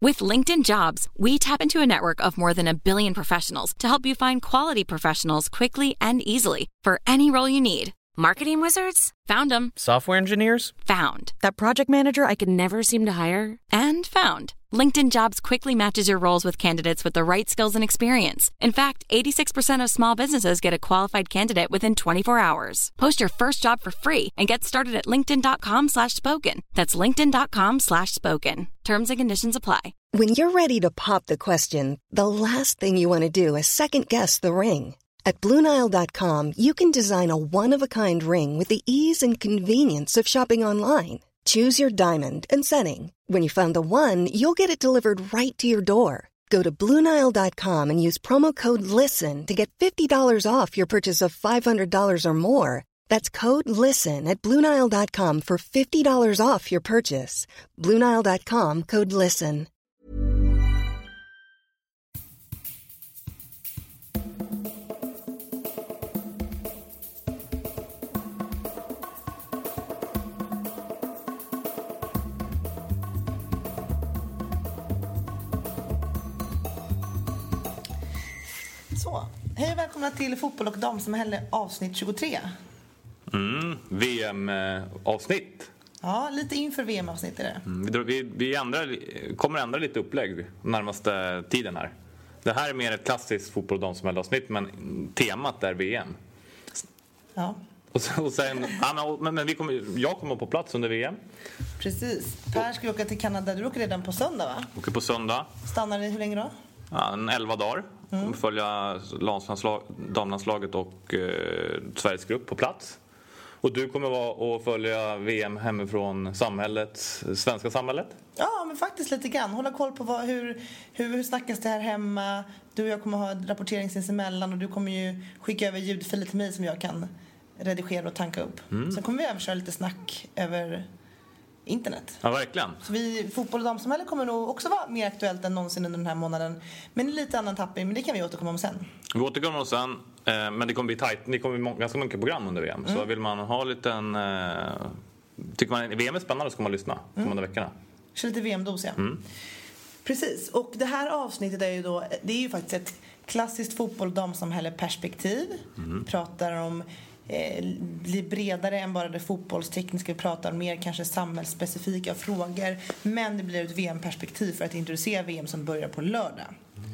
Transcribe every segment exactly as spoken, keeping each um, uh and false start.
With LinkedIn Jobs, we tap into a network of more than a billion professionals to help you find quality professionals quickly and easily for any role you need. Marketing wizards? Found them. Software engineers? Found. That project manager I could never seem to hire? And found. LinkedIn Jobs quickly matches your roles with candidates with the right skills and experience. In fact, eighty-six percent of small businesses get a qualified candidate within twenty-four hours. Post your first job for free and get started at linkedin.com slash spoken. That's linkedin.com slash spoken. Terms and conditions apply. When you're ready to pop the question, the last thing you want to do is second-guess the ring. At Blue Nile dot com, you can design a one-of-a-kind ring with the ease and convenience of shopping online. Choose your diamond and setting. When you find the one, you'll get it delivered right to your door. Go to Blue Nile dot com and use promo code LISTEN to get fifty dollars off your purchase of five hundred dollars or more. That's code LISTEN at Blue Nile dot com for fifty dollars off your purchase. Blue Nile dot com, code LISTEN. Så, hej och välkomna till Fotboll och damsamhälle avsnitt tjugotre. Mm, V M-avsnitt. Ja, lite inför V M-avsnitt är det. Mm, vi vi ändrar, kommer ändra lite upplägg närmaste tiden här. Det här är mer ett klassiskt Fotboll och damsamhälle-avsnitt, men temat är V M. Ja. Och sen, och sen Anna, men, men vi kommer, jag kommer på plats under V M. Precis. Per ska åka till Kanada. Du åker redan på söndag, va? Åker på söndag. Stannar ni hur länge då? Ja, en elva dagar. Mm. Kommer följa landslag, damlandslaget och eh, Sveriges grupp på plats. Och du kommer vara och följa V M hemifrån samhället, svenska samhället? Ja, men faktiskt lite grann. Hålla koll på vad, hur, hur, hur snackas det här hemma. Du och jag kommer ha rapportering sinsemellan och du kommer ju skicka över ljudfiler till mig som jag kan redigera och tanka upp. Mm. Sen kommer vi överköra lite snack över internet. Ja, verkligen. Så vi, fotboll och damsamhälle kommer nog också vara mer aktuellt än någonsin under den här månaden. Men en lite annan tappning, men det kan vi återkomma om sen. Vi återkommer om sen, eh, men det kommer bli tajt. Det kommer bli ganska mycket program under V M. Mm. Så vill man ha lite en... Eh, tycker man V M är spännande så ska man lyssna mm. kommande veckorna. Så lite V M-dos, ja. Mm. Precis, och det här avsnittet är ju då... Det är ju faktiskt ett klassiskt fotboll- och damsamhälle-perspektiv. Mm. Pratar om... Eh, blir bredare än bara det fotbollstekniska. Vi pratar mer kanske samhällsspecifika frågor. Men det blir ett V M-perspektiv för att introducera V M som börjar på lördag.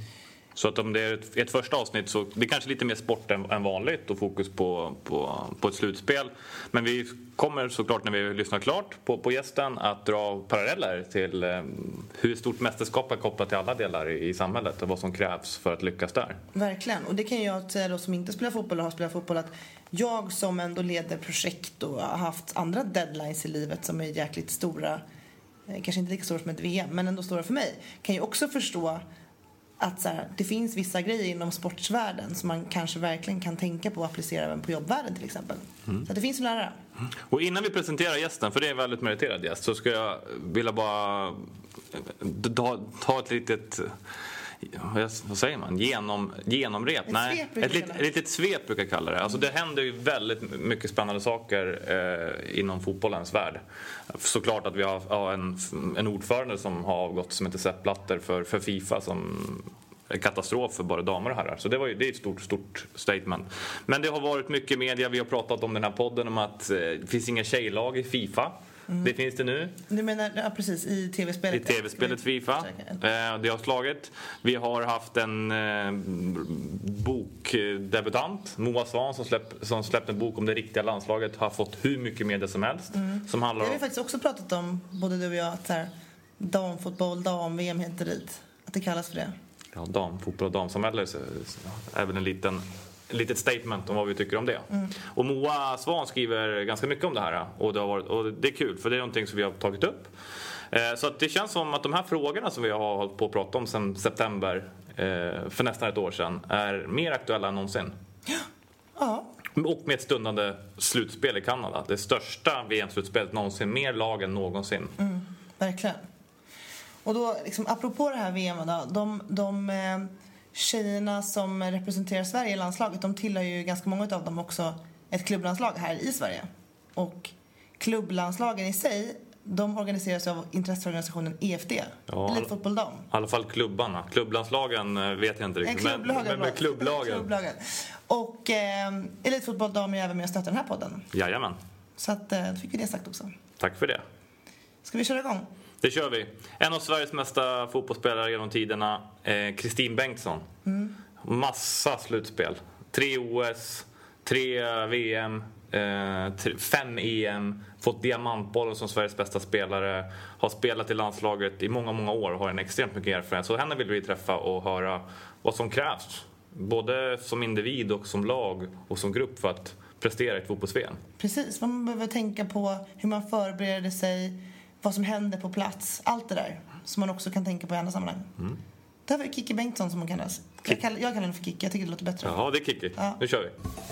Så att om det är ett, ett första avsnitt så det är kanske lite mer sport än, än vanligt och fokus på, på, på ett slutspel. Men vi kommer såklart när vi lyssnar klart på, på gästen att dra paralleller till eh, hur stort mästerskap är kopplat till alla delar i, i samhället och vad som krävs för att lyckas där. Verkligen, och det kan jag säga då som inte spelar fotboll och har spelat fotboll att jag som ändå leder projekt och har haft andra deadlines i livet som är jäkligt stora, kanske inte lika stora som ett V M men ändå stora för mig, kan ju också förstå att så här, det finns vissa grejer inom sportsvärlden som man kanske verkligen kan tänka på att applicera även på jobbvärlden till exempel. Mm. Så att det finns att lära. Mm. Och innan vi presenterar gästen, för det är en väldigt meriterad gäst, så ska jag vilja bara ta, ta ett litet... vad säger man? Genom, genomrep? Ett Nej, svep ett litet, litet svep brukar jag kalla det. Alltså det händer ju väldigt mycket spännande saker eh, inom fotbollens värld. Såklart att vi har ja, en, en ordförande som har avgått som heter Sepp Blatter för, för FIFA som är katastrof för både damer och herrar. Så det, var ju, det är ett stort, stort statement. Men det har varit mycket media. Vi har pratat om den här podden om att eh, det finns inga tjejlag i FIFA. Mm. Det finns det nu. Du menar, ja, precis, i tv-spelet? I tv-spelet FIFA. Eh, det har slagit. Vi har haft en eh, bokdebutant, Moa Svan, som, släpp, som släppte en bok om det riktiga landslaget. Har fått hur mycket media som helst. Mm. Som handlar det har vi om... faktiskt också pratat om, både du och jag, att här, damfotboll, dam-V M heter dit. Att det kallas för det. Ja, damfotboll och damsamhälle är väl en liten... ett litet statement om vad vi tycker om det. Mm. Och Moa Svan skriver ganska mycket om det här. Och det, har varit, och det är kul, för det är någonting som vi har tagit upp. Eh, så att det känns som att de här frågorna som vi har hållit på att prata om sedan september eh, för nästan ett år sedan är mer aktuella än någonsin. Ja. Ja. Och med ett stundande slutspel i Kanada. Det största V M-slutspelet någonsin. Mer lag än någonsin. Mm, verkligen. Och då, liksom, apropå det här V M då, de... de eh, tjejerna som representerar Sverige i landslaget, de tillhör ju ganska många av dem också ett klubblandslag här i Sverige. Och klubblandslagen i sig de organiseras av intresseorganisationen E F D, ja, Elitfotboll Dam. I alla fall klubbarna. Klubblandslagen vet jag inte riktigt. Men, klubblagen, men, men klubblagen. klubblagen. Och eh, Elitfotboll Dam är även med och stöttar den här podden. Jajamän. Så att, eh, då fick vi det sagt också. Tack för det. Ska vi köra igång? Det kör vi. En av Sveriges mesta fotbollsspelare genom tiderna, eh, Kristin Bengtsson. Mm. Massa slutspel. Tre O S, tre V M, eh, tre, fem E M. Fått diamantbollen som Sveriges bästa spelare. Har spelat i landslaget i många, många år och har en extremt mycket erfarenhet. Så henne vill vi träffa och höra vad som krävs. Både som individ och som lag och som grupp för att prestera i ett fotbolls-V M. Precis, man behöver tänka på hur man förbereder sig, vad som händer på plats, allt det där som man också kan tänka på i andra sammanhang. Mm. Det här var Kiki Bengtsson som hon kallas. Jag kallar, jag kallar henne för Kiki, jag tycker det låter bättre. Ja, det är Kiki. Ja. Nu kör vi.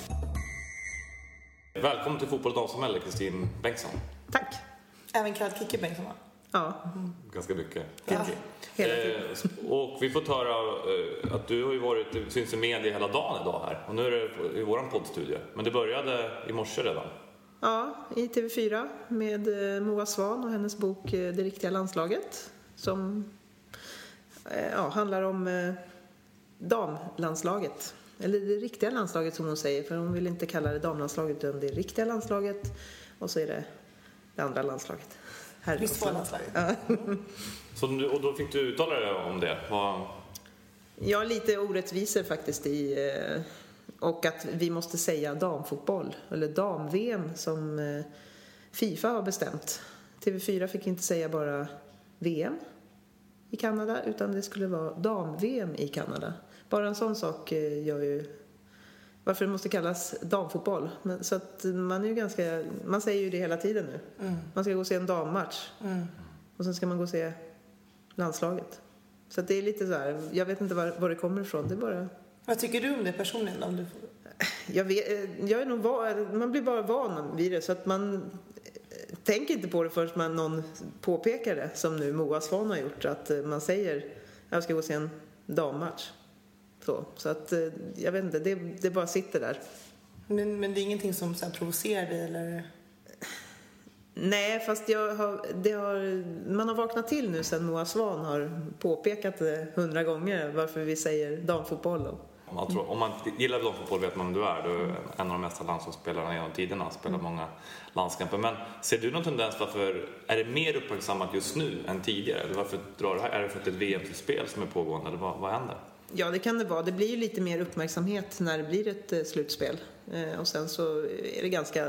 Välkommen till Fotboll och damsamhälle, Kristin Bengtsson. Tack. Även kallad Kiki Bengtsson, va? Ja. Mm. Ganska mycket. Ja. Hela tiden. Eh, och vi får höra eh, att du har ju varit, syns i media hela dagen idag här. Och nu är det i våran poddstudio. Men det började i morse redan. Ja, i T V fyra med eh, Moa Svahn och hennes bok eh, Det riktiga landslaget. Som eh, ja, handlar om eh, damlandslaget. Eller det riktiga landslaget som hon säger. För hon vill inte kalla det damlandslaget utan det riktiga landslaget. Och så är det det andra landslaget. Visst var landslaget. Ja. Så, och då fick du uttala dig om det? Vad... Ja, lite orättvisor faktiskt i... Eh, och att vi måste säga damfotboll. Eller dam-V M som eh, FIFA har bestämt. T V fyra fick inte säga bara V M i Kanada. Utan det skulle vara dam-V M i Kanada. Bara en sån sak eh, gör ju... Varför det måste kallas damfotboll. Men, så att man är ju ganska... Man säger ju det hela tiden nu. Mm. Man ska gå och se en dammatch. Mm. Och sen ska man gå och se landslaget. Så att det är lite så här... Jag vet inte var, var det kommer ifrån. Det är bara... Vad tycker du om det personligen? Om du... jag, vet, jag är nog van, man blir bara van vid det. Så att man tänker inte på det förrän man någon påpekar det. Som nu Moa Svahn har gjort. Att man säger jag ska gå och se en dammatch. Så, så att jag vet inte, det, det bara sitter där. Men, men det är ingenting som så här provocerar dig eller? Nej, fast jag har, det har, man har vaknat till nu sen Moa Svahn har påpekat det hundra gånger varför vi säger damfotboll. Om man, tror, om man gillar damfotboll vet man vem du är. Du är en av de mesta landslagsspelarna genom tiderna. Spelar många landskamper. Men ser du någon tendens varför är det mer uppmärksammat just nu än tidigare? Eller varför drar det här? Är det för att det är ett V M-spel som är pågående? Eller vad, vad händer? Ja, det kan det vara. Det blir ju lite mer uppmärksamhet när det blir ett eh, slutspel. Eh, och sen så är det ganska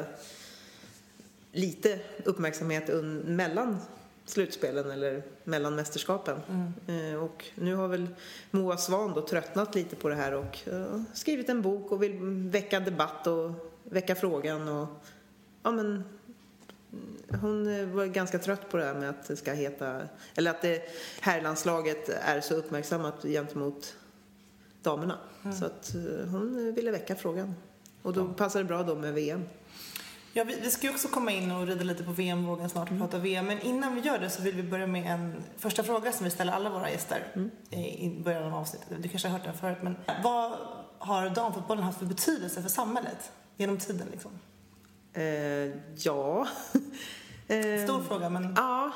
lite uppmärksamhet un- mellan slutspelen eller mellan mästerskapen. Mm. Eh, och nu har väl Moa Svahn då tröttnat lite på det här och eh, skrivit en bok och vill väcka debatt och väcka frågan. Och, ja, men, hon var ganska trött på det här med att det ska heta... Eller att det här landslaget är så uppmärksammat gentemot damerna. Mm. Så att hon ville väcka frågan. Och då passar det bra då med V M. Ja, vi, vi ska ju också komma in och rida lite på V M-vågen snart och mm. prata V M. Men innan vi gör det så vill vi börja med en första fråga som vi ställer alla våra gäster mm. i början av avsnittet. Du kanske har hört den förut, men vad har damfotbollen haft för betydelse för samhället genom tiden liksom? Eh, ja. Stor fråga, men... Ja.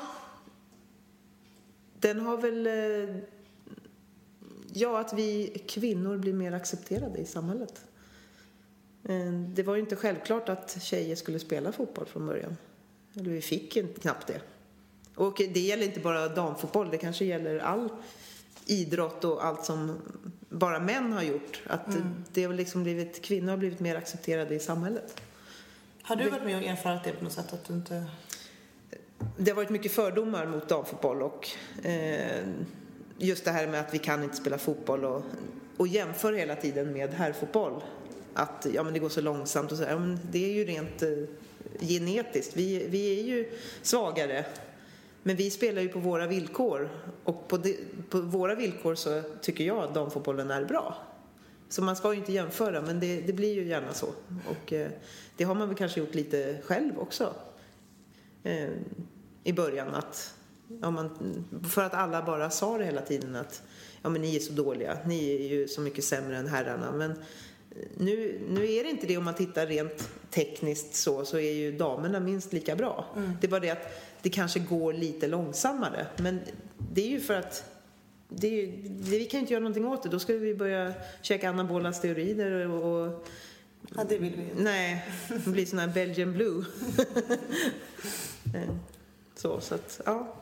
Den har väl... Eh, ja, att vi kvinnor blir mer accepterade i samhället. Eh, det var ju inte självklart att tjejer skulle spela fotboll från början. Eller vi fick inte knappt det. Och det gäller inte bara damfotboll. Det kanske gäller all idrott och allt som bara män har gjort. Att mm. det har liksom blivit... Kvinnor har blivit mer accepterade i samhället. Har du varit med och erfarit det på något sätt att du inte... Det har varit mycket fördomar mot damfotboll och eh, just det här med att vi kan inte spela fotboll och, och jämför hela tiden med herrfotboll. Att ja, men det går så långsamt och så. Ja, men det är ju rent eh, genetiskt. Vi, vi är ju svagare, men vi spelar ju på våra villkor och på, de, på våra villkor så tycker jag att damfotbollen är bra. Så man ska ju inte jämföra, men det, det blir ju gärna så. Och eh, det har man väl kanske gjort lite själv också. Eh, I början att... Ja, man, för att alla bara sa det hela tiden att ja, men ni är så dåliga. Ni är ju så mycket sämre än herrarna. Men nu, nu är det inte det om man tittar rent tekniskt så, så är ju damerna minst lika bra. Mm. Det är bara det att det kanske går lite långsammare. Men det är ju för att det är ju, det, vi kan inte göra någonting åt det. Då ska vi börja käka anabola steroider och, och ja, det vill vi inte. Nej, det blir sån här Belgian Blue. så, så att, ja.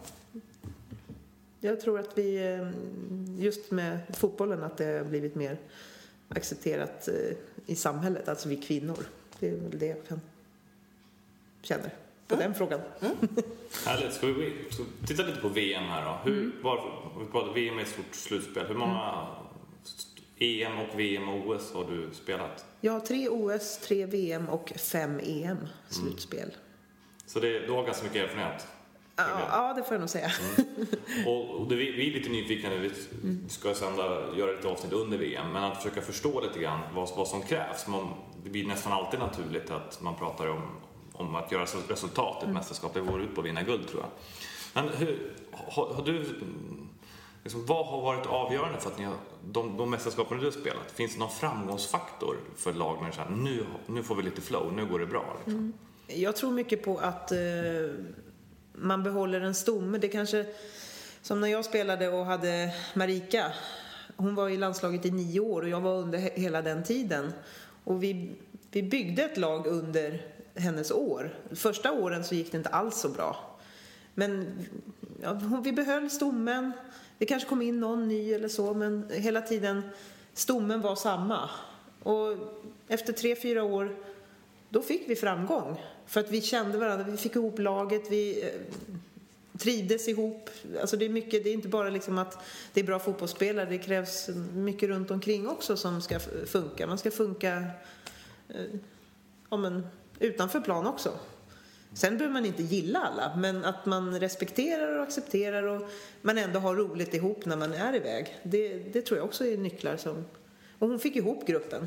Jag tror att vi, just med fotbollen, att det har blivit mer accepterat i samhället, alltså vi kvinnor. Det är väl det jag kan känner på mm. den frågan. Mm. Härligt. Ska vi ska titta lite på V M här då? Hur, mm. var, vi pratar V M är ett stort slutspel. Hur många mm. E M och V M och O S har du spelat? Jag har tre O S, tre V M och fem E M slutspel. Mm. Så det, du har ganska mycket erfarenhet? Ja, ja, det får jag nog säga. Mm. Och, och det, vi är lite nyfikna nu. Vi ska sända, göra lite avsnitt under V M. Men att försöka förstå lite grann vad, vad som krävs. Man, det blir nästan alltid naturligt att man pratar om, om att göra resultat i ett mm. mästerskap. Det går ut på att vinna guld, tror jag. Men hur, har, har du... Liksom, vad har varit avgörande för att ni har, de, de mästerskapen du har spelat? Finns det någon framgångsfaktor för lag när så här, nu, nu får vi lite flow, nu går det bra? Liksom? Mm. Jag tror mycket på att... Eh, man behåller en stomme. Det kanske, som när jag spelade och hade Marika, hon var i landslaget i nio år och jag var under hela den tiden. Och vi, vi byggde ett lag under hennes år. Första åren så gick det inte alls så bra. Men ja, vi behöll stommen. Det kanske kom in någon ny eller så, men hela tiden stommen var samma. Och efter tre, fyra år, då fick vi framgång. För att vi kände varandra, vi fick ihop laget, vi eh, trivdes ihop. Alltså det är mycket, det är inte bara liksom att det är bra fotbollsspelare, det krävs mycket runt omkring också som ska funka. Man ska funka eh, ja, men, utanför plan också. Sen behöver man inte gilla alla, men att man respekterar och accepterar och man ändå har roligt ihop när man är iväg. Det, det tror jag också är nycklar som... Och hon fick ihop gruppen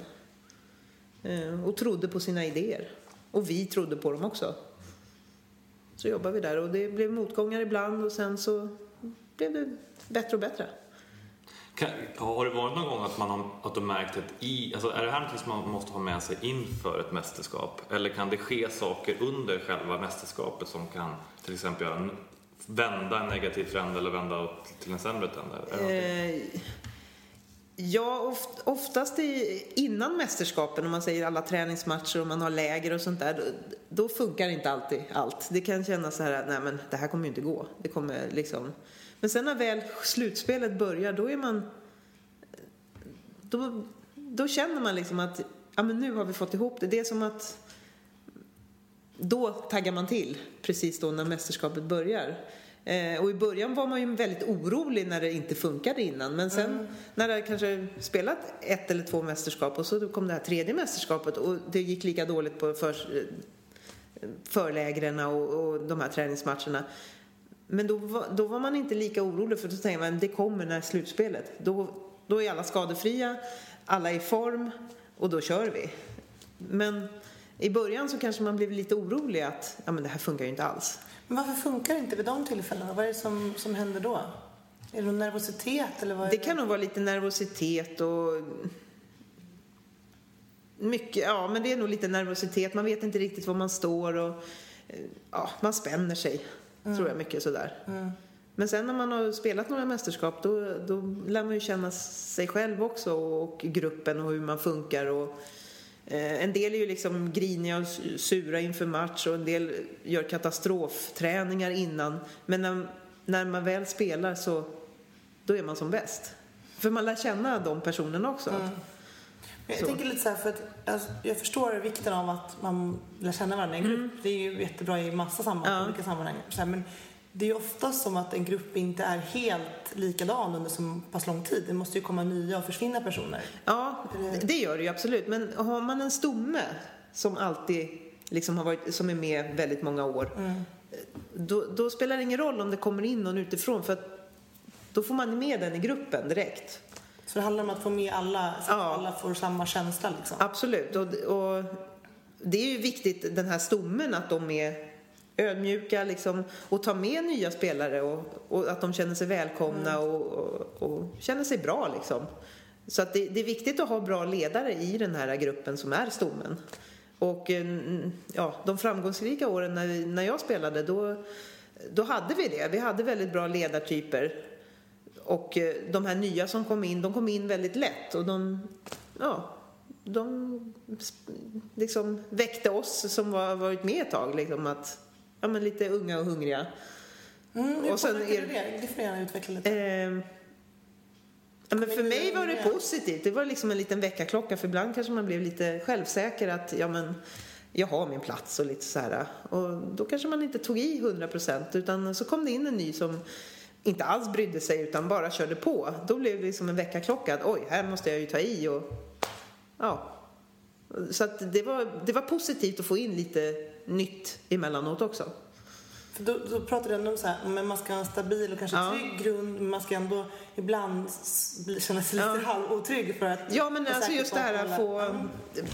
eh, och trodde på sina idéer. Och vi trodde på dem också. Så jobbade vi där och det blev motgångar ibland och sen så blev det bättre och bättre. Kan, har det varit någon gång att man har att du märkt att i, alltså är det här något som man måste ha med sig inför ett mästerskap? Eller kan det ske saker under själva mästerskapet som kan till exempel göra, vända en negativ trend eller vända till en sämre trend? Eh, ja, oft, oftast i, innan mästerskapen, om man säger alla träningsmatcher och man har läger och sånt där, då, då funkar inte alltid allt. Det kan kännas så här, nej men det här kommer ju inte gå. Det kommer liksom... Men sen när väl slutspelet börjar, då är man då, då känner man liksom att ja, men nu har vi fått ihop det. Det är som att då taggar man till precis då när mästerskapet börjar. Eh, och i början var man ju väldigt orolig när det inte funkade innan. Men sen mm. när det kanske spelat ett eller två mästerskap och så kom det här tredje mästerskapet och det gick lika dåligt på för, förlägren och, och de här träningsmatcherna. Men då var, då var man inte lika orolig, för då tänkte man det kommer när slutspelet. Då, då är alla skadefria, alla är i form och då kör vi. Men i början så kanske man blev lite orolig att ja, men det här funkar ju inte alls. Men varför funkar det inte vid de tillfällena? Vad är det som, som händer då? Är det nervositet? Eller vad är det, det kan nog vara lite nervositet och... Mycket, ja, men det är nog lite nervositet. Man vet inte riktigt var man står och ja, man spänner sig. Mm. Tror jag mycket sådär. Mm. Men sen när man har spelat några mästerskap då, då lär man ju känna sig själv också och gruppen och hur man funkar och eh, en del är ju liksom griniga och sura inför match och en del gör katastrofträningar innan, men när, när man väl spelar så då är man som bäst, för man lär känna de personerna också. Mm. Jag så. tänker lite så här, för att alltså, jag förstår vikten av att man lär känna varandra i en grupp. Mm. Det är ju jättebra i massa sammanhang, ja. olika sammanhang. Så här, men det är ju ofta som att en grupp inte är helt likadan under så pass lång tid. Det måste ju komma nya och försvinna personer. Ja, det gör det ju absolut. Men har man en stomme som alltid liksom har varit, som är med väldigt många år, mm. då, då spelar det ingen roll om det kommer in någon utifrån, för att då får man med den i gruppen direkt. Så det handlar om att få med alla, så att ja. alla får samma känsla liksom. Absolut, och, och det är ju viktigt, den här stommen, att de är ödmjuka liksom, och tar med nya spelare och, och att de känner sig välkomna mm. och, och, och känner sig bra liksom. Så att det, det är viktigt att ha bra ledare i den här gruppen som är stommen. Och ja, de framgångsrika åren när, när jag spelade, då, då hade vi det. Vi hade väldigt bra ledartyper. Och de här nya som kom in, de kom in väldigt lätt. Och de, ja, de liksom väckte oss som var varit med ett tag. Liksom att, ja, men lite unga och hungriga. Mm, hur och sen är det? Det får gärna utveckla lite. Eh, Ja, men för mig var det positivt. Det var liksom en liten väckarklocka. För ibland kanske man blev lite självsäker att ja, men jag har min plats och lite så här. Och då kanske man inte tog i hundra procent. Utan så kom det in en ny som inte alls brydde sig utan bara körde på. Då blev det liksom en väckarklocka. Att, oj, här måste jag ju ta i. Och, ja. Så att det, var, det var positivt att få in lite nytt emellanåt också. För då, då pratar du ändå om så här, men man ska ha en stabil och kanske ja. trygg grund, men man ska ändå ibland bli, känna sig lite ja. halvotrygg för att... Ja, men alltså just det här att få... Mm.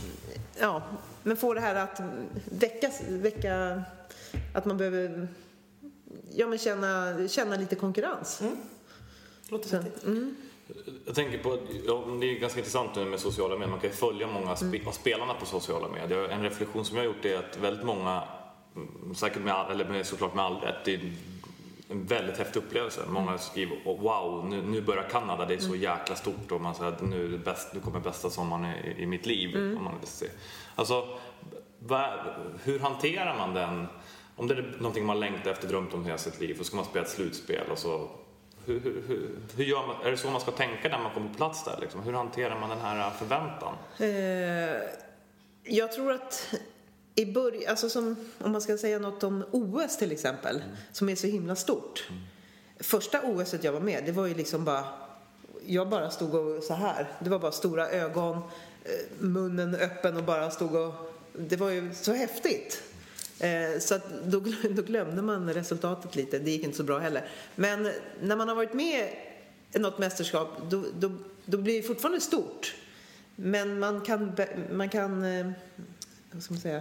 Ja, men få det här att väcka, väcka att man behöver ja, men känna, känna lite konkurrens. Mm. Låter vettigt. Mm. Jag tänker på, ja, det är ganska intressant nu med sociala medier. Man kan ju följa många spe, mm. spelarna på sociala medier. En reflektion som jag har gjort är att väldigt många, säkert med, all, eller med, såklart med all rätt, det är en väldigt häftig upplevelse. Många skriver, oh, wow, nu, nu börjar Kanada, det är så jäkla stort. Och man säger att nu, är det bäst, nu kommer bästa sommaren i, i mitt liv. Mm. Om man vill se. Alltså, va, hur hanterar man den? Om det är någonting man längtar efter, drömt om hela sitt liv, så ska man spela ett slutspel och så... Hur, hur, hur, hur gör man, är det så man ska tänka när man kommer på plats där? Liksom? Hur hanterar man den här förväntan? Eh, jag tror att i början, alltså som, om man ska säga något om O S till exempel, mm. som är så himla stort. Mm. Första O S:et jag var med, det var ju liksom bara, jag bara stod och så här. Det var bara stora ögon, munnen öppen och bara stod och, det var ju så häftigt. Så att då, då glömde man resultatet lite. Det gick inte så bra heller. Men när man har varit med i något mästerskap, då, då, då blir det fortfarande stort. Men man kan, man kan vad ska man säga,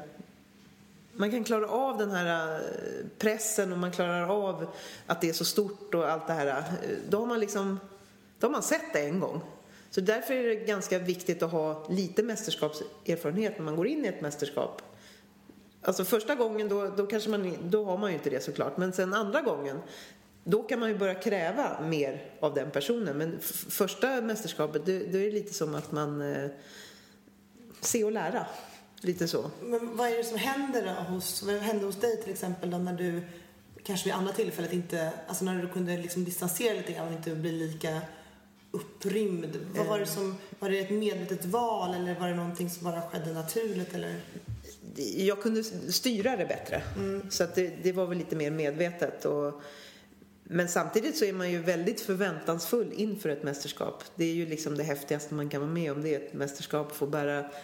man kan klara av den här pressen, och man klarar av att det är så stort och allt det här. Då har man liksom, då har man sett det en gång. Så därför är det ganska viktigt att ha lite mästerskapserfarenhet när man går in i ett mästerskap. Alltså första gången då, då, kanske man, då har man ju inte det såklart. Men sen andra gången, då kan man ju börja kräva mer av den personen. Men f- första mästerskapet, då, då är det lite som att man eh, ser och lära. Lite så. Men vad är det som händer då hos, vad hände hos dig till exempel då, när du kanske vid andra tillfället inte, alltså när du kunde liksom distansera lite grann och inte bli lika upprymd? Vad var det som, var det ett medvetet val eller var det någonting som bara skedde naturligt eller? Jag kunde styra det bättre. Mm. Så att det, det var väl lite mer medvetet. Och, men samtidigt så är man ju väldigt förväntansfull inför ett mästerskap. Det är ju liksom det häftigaste man kan vara med om. Det är ett mästerskap, få bära eh,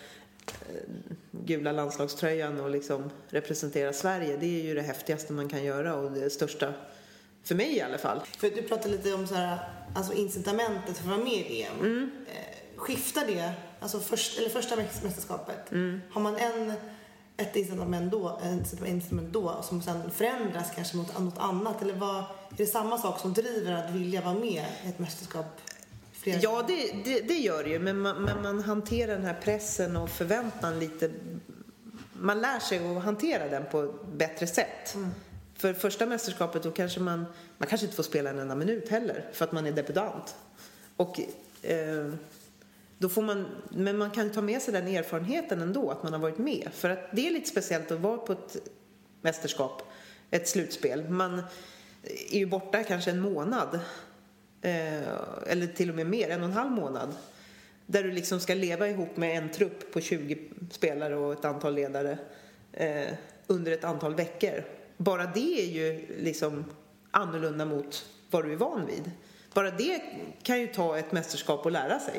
gula landslagströjan och liksom representera Sverige. Det är ju det häftigaste man kan göra och det största, för mig i alla fall. För du pratade lite om så här, alltså incitamentet för att vara med i V M. Mm. Eh, skiftar det, alltså först, eller första mästerskapet? Mm. Har man en... ett incitament då, ett incitament då som sen förändras kanske mot något annat, eller vad, är det samma sak som driver att vilja vara med i ett mästerskap? Flera ja, det, det, det gör det ju, men man, men man hanterar den här pressen och förväntan lite, man lär sig att hantera den på ett bättre sätt. Mm. För första mästerskapet då kanske man, man kanske inte får spela en enda minut heller för att man är debutant. Och eh, då får man, men man kan ta med sig den erfarenheten ändå, att man har varit med. För att det är lite speciellt att vara på ett mästerskap, ett slutspel. Man är ju borta kanske en månad, eh, eller till och med mer, en och en halv månad. Där du liksom ska leva ihop med en trupp på tjugo spelare och ett antal ledare eh, under ett antal veckor. Bara det är ju liksom annorlunda mot vad du är van vid. Bara det kan ju ta ett mästerskap och lära sig.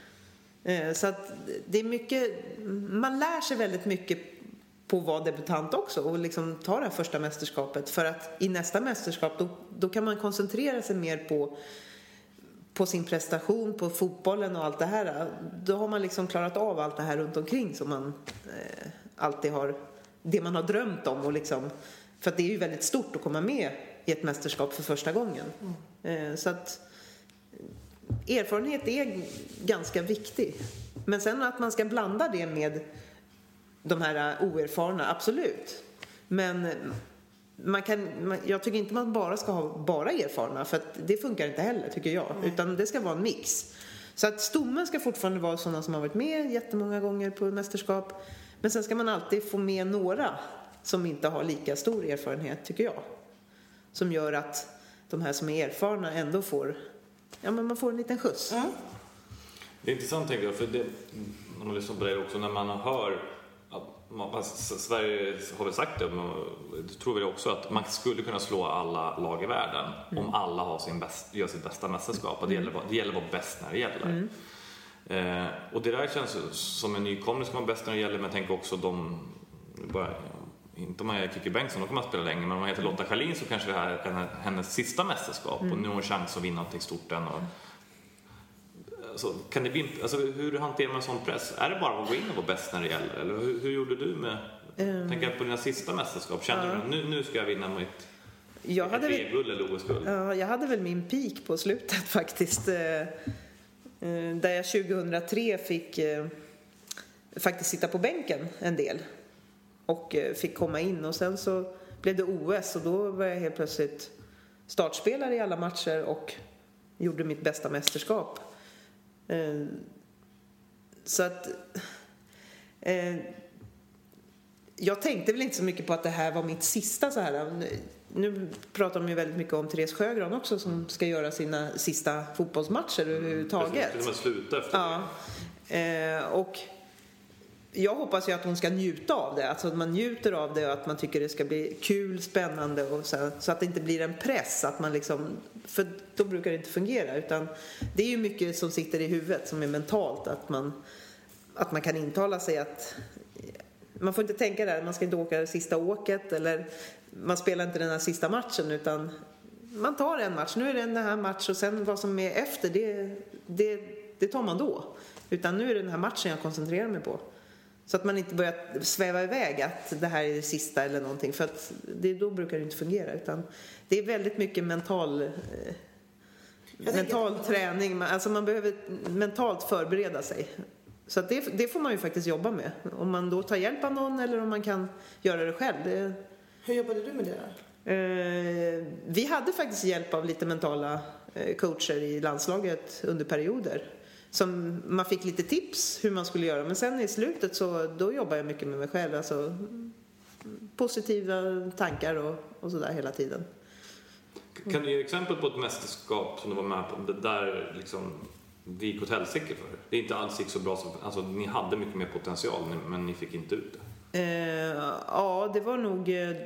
Så att det är mycket, man lär sig väldigt mycket på att vara debutant också och liksom ta det här första mästerskapet, för att i nästa mästerskap då, då kan man koncentrera sig mer på på sin prestation, på fotbollen och allt det här. Då har man liksom klarat av allt det här runt omkring som man eh, alltid har, det man har drömt om, och liksom, för att det är ju väldigt stort att komma med i ett mästerskap för första gången. Mm. Eh, så att erfarenhet är ganska viktig. Men sen att man ska blanda det med de här oerfarna, absolut. Men man kan, man, jag tycker inte man bara ska ha bara erfarna, för att det funkar inte heller, tycker jag. Mm. Utan det ska vara en mix. Så att stommen ska fortfarande vara sådana som har varit med jättemånga gånger på mästerskap. Men sen ska man alltid få med några som inte har lika stor erfarenhet, tycker jag. Som gör att de här som är erfarna ändå får, ja, men man får en liten skjuts. Mm. Det är intressant, tänker jag, för det, när man lyssnar på det också, när man hör att man, Sverige har väl sagt det, men det tror vi också, att man skulle kunna slå alla lag i världen mm. om alla har sin bäst, gör sitt bästa mästerskap. Mm. Det, gäller, det gäller att vara bäst när det gäller. Mm. Eh, och det där känns som en nykomling ska vara bäst när det gäller, men jag tänker också de, bara, inte om man är Kiki Bengtsson, då kan man spela länge, men om man heter Lotta Schelin så kanske det här är hennes sista mästerskap mm. och nu har hon chans att vinna någonting stort än. Och, alltså, kan det bli, alltså, hur hanterar man sån press? Är det bara att gå in och vara bäst när det gäller? Eller hur, hur gjorde du med, um, tänker jag på dina sista mästerskap? Kände uh, du nu, nu ska jag vinna mitt jag hade väl, guld eller O S-guld? Ja, jag hade väl min peak på slutet faktiskt. Där jag tjugohundratre fick eh, faktiskt sitta på bänken en del och eh, fick komma in, och sen så blev det O S och då var jag helt plötsligt startspelare i alla matcher och gjorde mitt bästa mästerskap. Eh, så att eh, jag tänkte väl inte så mycket på att det här var mitt sista så här. Nu pratar de ju väldigt mycket om Therese Sjögran också, som ska göra sina sista fotbollsmatcher överhuvudtaget. Precis, det sluta efter ja. det. Eh, och jag hoppas ju att hon ska njuta av det. Alltså att man njuter av det och att man tycker det ska bli kul, spännande och så, så att det inte blir en press. Att man liksom, för då brukar det inte fungera. Utan det är ju mycket som sitter i huvudet som är mentalt. Att man, att man kan intala sig att man får inte tänka där, man ska inte åka det sista åket eller man spelar inte den här sista matchen, utan man tar en match. Nu är det den här matchen och sen vad som är efter, det, det, det tar man då. Utan nu är det den här matchen jag koncentrerar mig på. Så att man inte börjar sväva iväg att det här är det sista eller någonting. För att det, då brukar det inte fungera. Utan det är väldigt mycket mental, eh, mental träning. Alltså man behöver mentalt förbereda sig. Så att det, det får man ju faktiskt jobba med. Om man då tar hjälp av någon eller om man kan göra det själv. Det... Hur jobbade du med det då? Eh, vi hade faktiskt hjälp av lite mentala eh, coacher i landslaget under perioder. Som man fick lite tips hur man skulle göra. Men sen i slutet så då jobbar jag mycket med mig själv. Alltså positiva tankar och, och sådär hela tiden. Kan du ge exempel på ett mästerskap som du var med på? Det där liksom det gick åt helsike för. Det är inte alls gick så bra som, alltså ni hade mycket mer potential men ni fick inte ut det. Eh, ja, det var nog eh,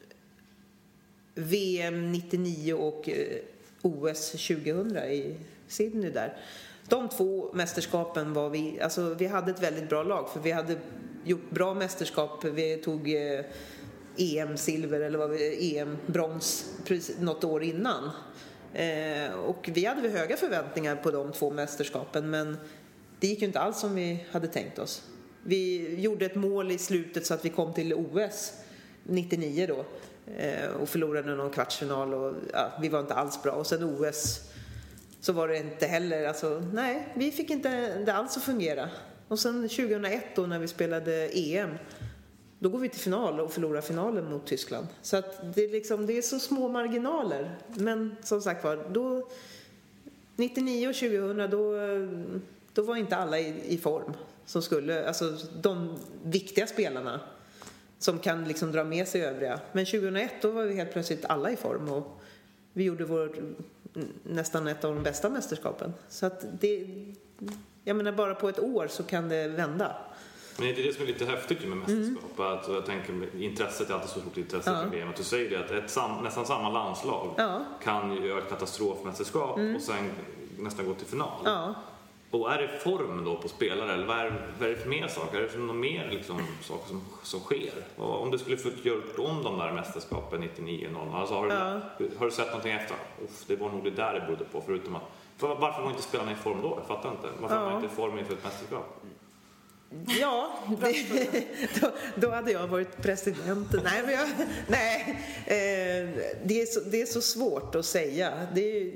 V M nittionio och eh, O S tjugohundra i Sydney där. De två mästerskapen var vi, alltså vi hade ett väldigt bra lag för vi hade gjort bra mästerskap. Vi tog eh, E M-silver eller vad vi, E M-brons något år innan. Eh, och vi hade väl höga förväntningar på de två mästerskapen, men det gick ju inte alls som vi hade tänkt oss. Vi gjorde ett mål i slutet så att vi kom till O S nittionio då eh, och förlorade någon kvartsfinal och ja, vi var inte alls bra. Och sen O S så var det inte heller, alltså nej, vi fick inte det alls att fungera. Och sen tjugohundraett då när vi spelade E M, då går vi till final och förlorar finalen mot Tyskland. Så att det, liksom, det är så små marginaler. Men som sagt var, då nittionio och tjugohundra då, då var inte alla i, i form som skulle, alltså de viktiga spelarna som kan liksom dra med sig övriga. Men tjugohundraett då var vi helt plötsligt alla i form och vi gjorde vår, nästan ett av de bästa mästerskapen. Så att det, jag menar bara på ett år så kan det vända. Men det är det som är lite häftigt med mästerskap. Mm. Att jag tänker, intresset är alltid så stort intresse ja. för det. Att du säger det, att ett sam, nästan samma landslag ja. kan ju göra ett katastrofmästerskap mm. och sen nästan gå till final. Ja. Och är det form då på spelare? Eller vad är, vad är det för mer saker? Är det för något mer liksom, saker som, som sker? Och om du skulle få gjort om de där mästerskapen nittionio noll, alltså har, ja. du, har du sett någonting efter? Uff, det var nog det där det berodde på. Förutom att, för, varför var inte spelarna i form då? Jag fattar inte. Varför ja. var inte i form inför ett mästerskap? Ja, det, då, då hade jag varit president. Nej, men jag, nej eh, det, är så, det är så svårt att säga. Det är,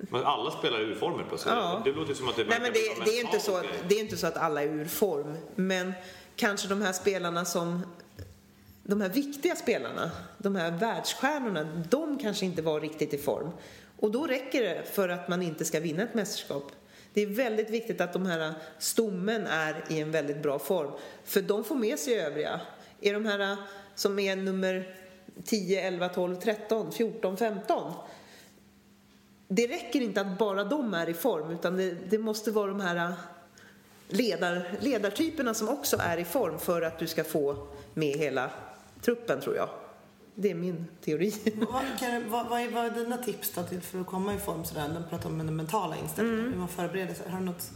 Men alla spelar ur formen på sig. Ja. Det låter som att det Nej, men det, det, är inte så, grej. det är inte så att alla är ur form. Men kanske de här spelarna som... De här viktiga spelarna, de här världsstjärnorna, de kanske inte var riktigt i form. Och då räcker det för att man inte ska vinna ett mästerskap. Det är väldigt viktigt att de här stommen är i en väldigt bra form. För de får med sig övriga. Är de här som är nummer tio, elva, tolv, tretton, fjorton, femton. Det räcker inte att bara de är i form. Utan det, det måste vara de här ledar, ledartyperna som också är i form. För att du ska få med hela truppen, tror jag. Det är min teori. Vad, kan, vad, vad, är, vad är dina tips då till för att komma i form sådär? Den pratar om den mentala inställningen. Mm. Hur man förbereder sig. Har du något?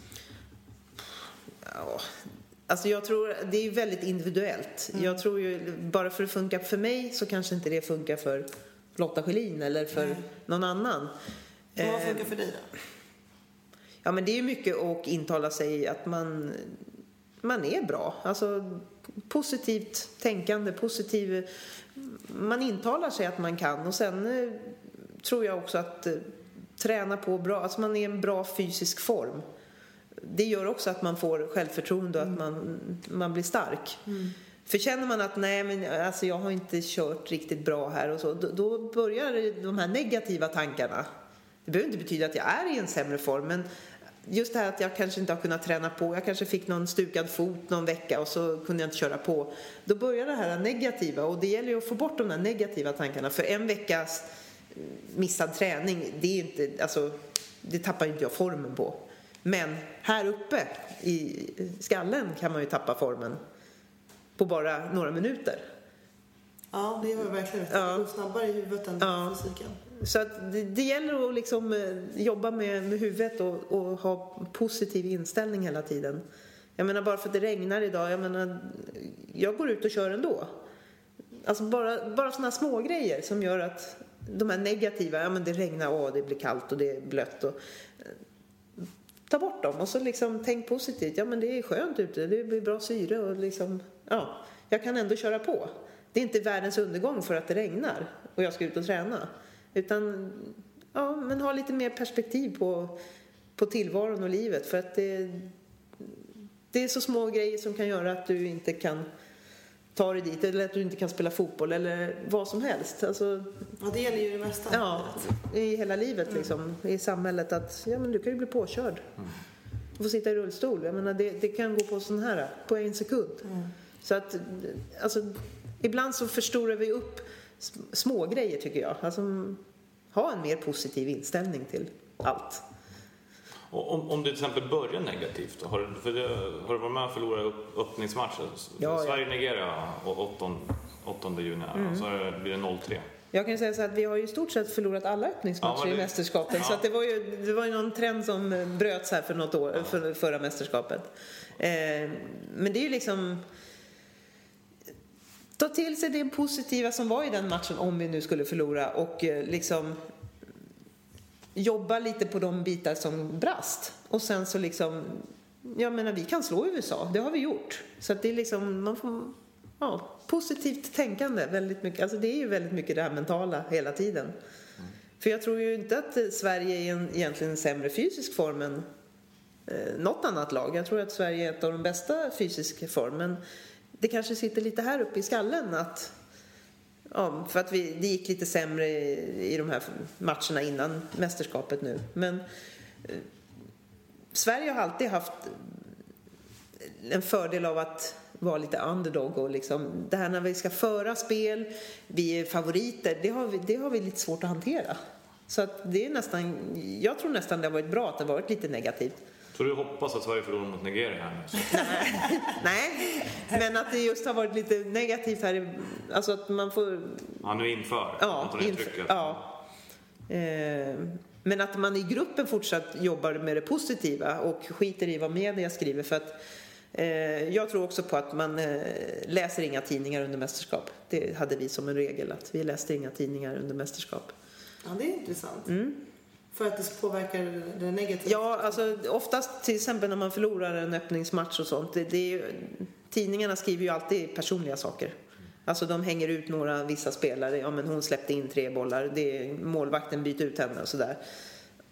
Ja, alltså jag tror det är väldigt individuellt. Mm. Jag tror ju bara för att funka för mig så kanske inte det funkar för Lotta Schelin eller för mm. någon annan. Och vad funkar för dig då? Ja, men det är ju mycket att intala sig att man man är bra. Alltså positivt tänkande, positiv. Man intalar sig att man kan. Och sen eh, tror jag också att eh, träna på bra, alltså man är i en bra fysisk form. Det gör också att man får självförtroende och mm. att man, man blir stark. Mm. För känner man att nej, men alltså jag har inte kört riktigt bra här och så, då, då börjar de här negativa tankarna. Det behöver inte betyda att jag är i en sämre form, men just det här att jag kanske inte har kunnat träna på. Jag kanske fick någon stukad fot någon vecka och så kunde jag inte köra på. Då börjar det här negativa, och det gäller ju att få bort de här negativa tankarna. För en veckas missad träning, det är inte, alltså, det tappar inte jag formen på. Men här uppe i skallen kan man ju tappa formen på bara några minuter. Ja, det gör jag verkligen. Det går snabbare i huvudet än ja. fysiken. Så att det, det gäller att liksom jobba med, med huvudet och, och ha positiv inställning hela tiden. Jag menar, bara för att det regnar idag, jag menar, jag går ut och kör ändå. Alltså bara, bara sådana små grejer som gör att de här negativa, ja men det regnar, åh, det blir kallt och det är blött. Och, ta bort dem och så liksom tänk positivt. Ja, men det är skönt ute, det blir bra syre och liksom, ja, jag kan ändå köra på. Det är inte världens undergång för att det regnar och jag ska ut och träna. Utan, ja, men ha lite mer perspektiv på, på tillvaron och livet. För att det, det är så små grejer som kan göra att du inte kan ta dig dit. Eller att du inte kan spela fotboll eller vad som helst. Alltså, ja, det gäller ju det mesta. Ja, i hela livet liksom. Mm. I samhället att, ja men du kan ju bli påkörd. Mm. Du får sitta i rullstol. Jag menar, det, det kan gå på sån här, på en sekund. Mm. Så att, alltså, ibland så förstorar vi upp små grejer, tycker jag. Alltså, ha en mer positiv inställning till allt. Och om, om du till exempel börjar negativt, har du, för det, har du varit med och förlorat upp, öppningsmatchen? Ja, Sverige-Nigeria åttonde juni, mm. så blir det noll tre. Jag kan säga så att vi har ju i stort sett förlorat alla öppningsmatcher ja, det, i mästerskapet. Ja. Så att det var ju det var ju någon trend som bröts här för något år, ja. för förra mästerskapet. Eh, men det är ju liksom, ta till sig det positiva som var i den matchen om vi nu skulle förlora och eh, liksom jobba lite på de bitar som brast. Och sen så liksom, jag menar, vi kan slå U S A, det har vi gjort. Så att det är liksom, man får, ja, positivt tänkande väldigt mycket. Alltså det är ju väldigt mycket det här mentala hela tiden. Mm. För jag tror ju inte att Sverige är en, egentligen en sämre fysisk form än eh, något annat lag. Jag tror att Sverige är ett av de bästa fysiska form. Men det kanske sitter lite här uppe i skallen att, ja, för att vi, det gick lite sämre i, i de här matcherna innan mästerskapet nu. Men eh, Sverige har alltid haft en fördel av att vara lite underdog och liksom, det här när vi ska föra spel, vi är favoriter, det har vi, det har vi lite svårt att hantera. Så att det är nästan, jag tror nästan det har varit bra att det har varit lite negativt. Så du hoppas att Sverige förlorar mot Nigeria här nu? Nej, nej, men att det just har varit lite negativt här, alltså att man får... Ja, nu inför. Ja, inför, ja. Eh, men att man i gruppen fortsatt jobbar med det positiva och skiter i vad media skriver, för att eh, jag tror också på att man eh, läser inga tidningar under mästerskap. Det hade vi som en regel, att vi läste inga tidningar under mästerskap. Ja, det är intressant. Mm. För att det påverkar det negativt? Ja, alltså oftast till exempel när man förlorar en öppningsmatch och sånt. Det, det är ju, tidningarna skriver ju alltid personliga saker. Alltså de hänger ut några vissa spelare. Ja, men hon släppte in tre bollar. Det är, målvakten byter ut henne och sådär.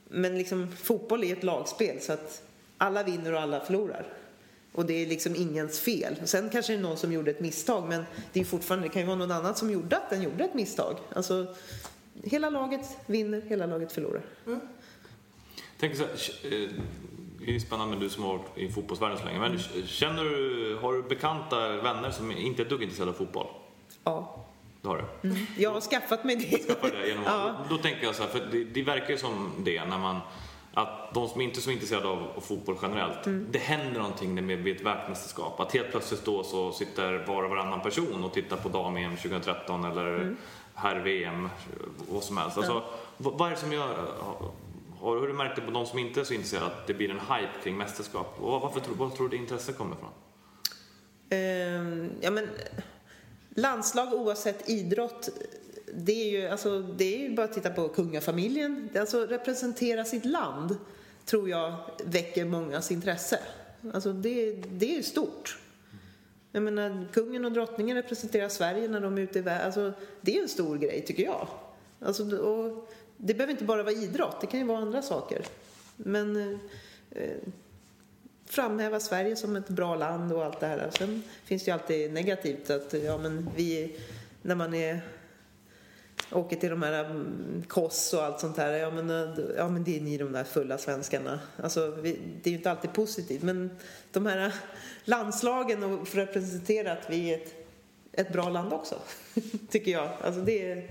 men liksom, fotboll är ett lagspel så att alla vinner och alla förlorar. Och det är liksom ingens fel. Sen kanske det är någon som gjorde ett misstag, men det är fortfarande, det kan ju vara någon annan som gjorde att den gjorde ett misstag. Alltså, hela laget vinner, hela laget förlorar. Mm. Tänk så här, det är spännande med du som har varit i fotbollsvärlden så länge. Men mm. känner du, har du bekanta vänner som inte är dugg intresserade av fotboll? Ja. Det har du? Mm. Jag har skaffat mig det. Skaffat det genom, ja. Då tänker jag så här, för det, det verkar ju som det när man, att de som inte är så intresserade av, av fotboll generellt, mm. det händer någonting med ett världsmästerskap. Att helt plötsligt då så sitter bara varannan person och tittar på dam-E M tjugohundratretton eller mm. herr-V M, vad som helst. Alltså, ja. vad, vad är det som gör... Har du märkt det på de som inte är så intresserade att det blir en hype kring mästerskap? Och varför tror, vad tror du det intresse kommer ifrån? Uh, ja, men, landslag oavsett idrott, det är ju, alltså, det är ju bara att titta på kungafamiljen. Alltså, representera sitt land tror jag väcker mångas intresse. Alltså, det, det är ju stort. Jag menar, kungen och drottningen representerar Sverige när de är ute i världen. Alltså, det är en stor grej tycker jag. Alltså, och det behöver inte bara vara idrott, det kan ju vara andra saker. Men eh, framhäva Sverige som ett bra land och allt det här. Sen finns det ju alltid negativt att ja, men vi, när man är, åker till de här Koss och allt sånt här, ja men, ja, men det är ni de där fulla svenskarna. Alltså, vi, det är ju inte alltid positivt, men de här landslagen och för att representera att vi är ett, ett bra land också, tycker jag. Alltså det är...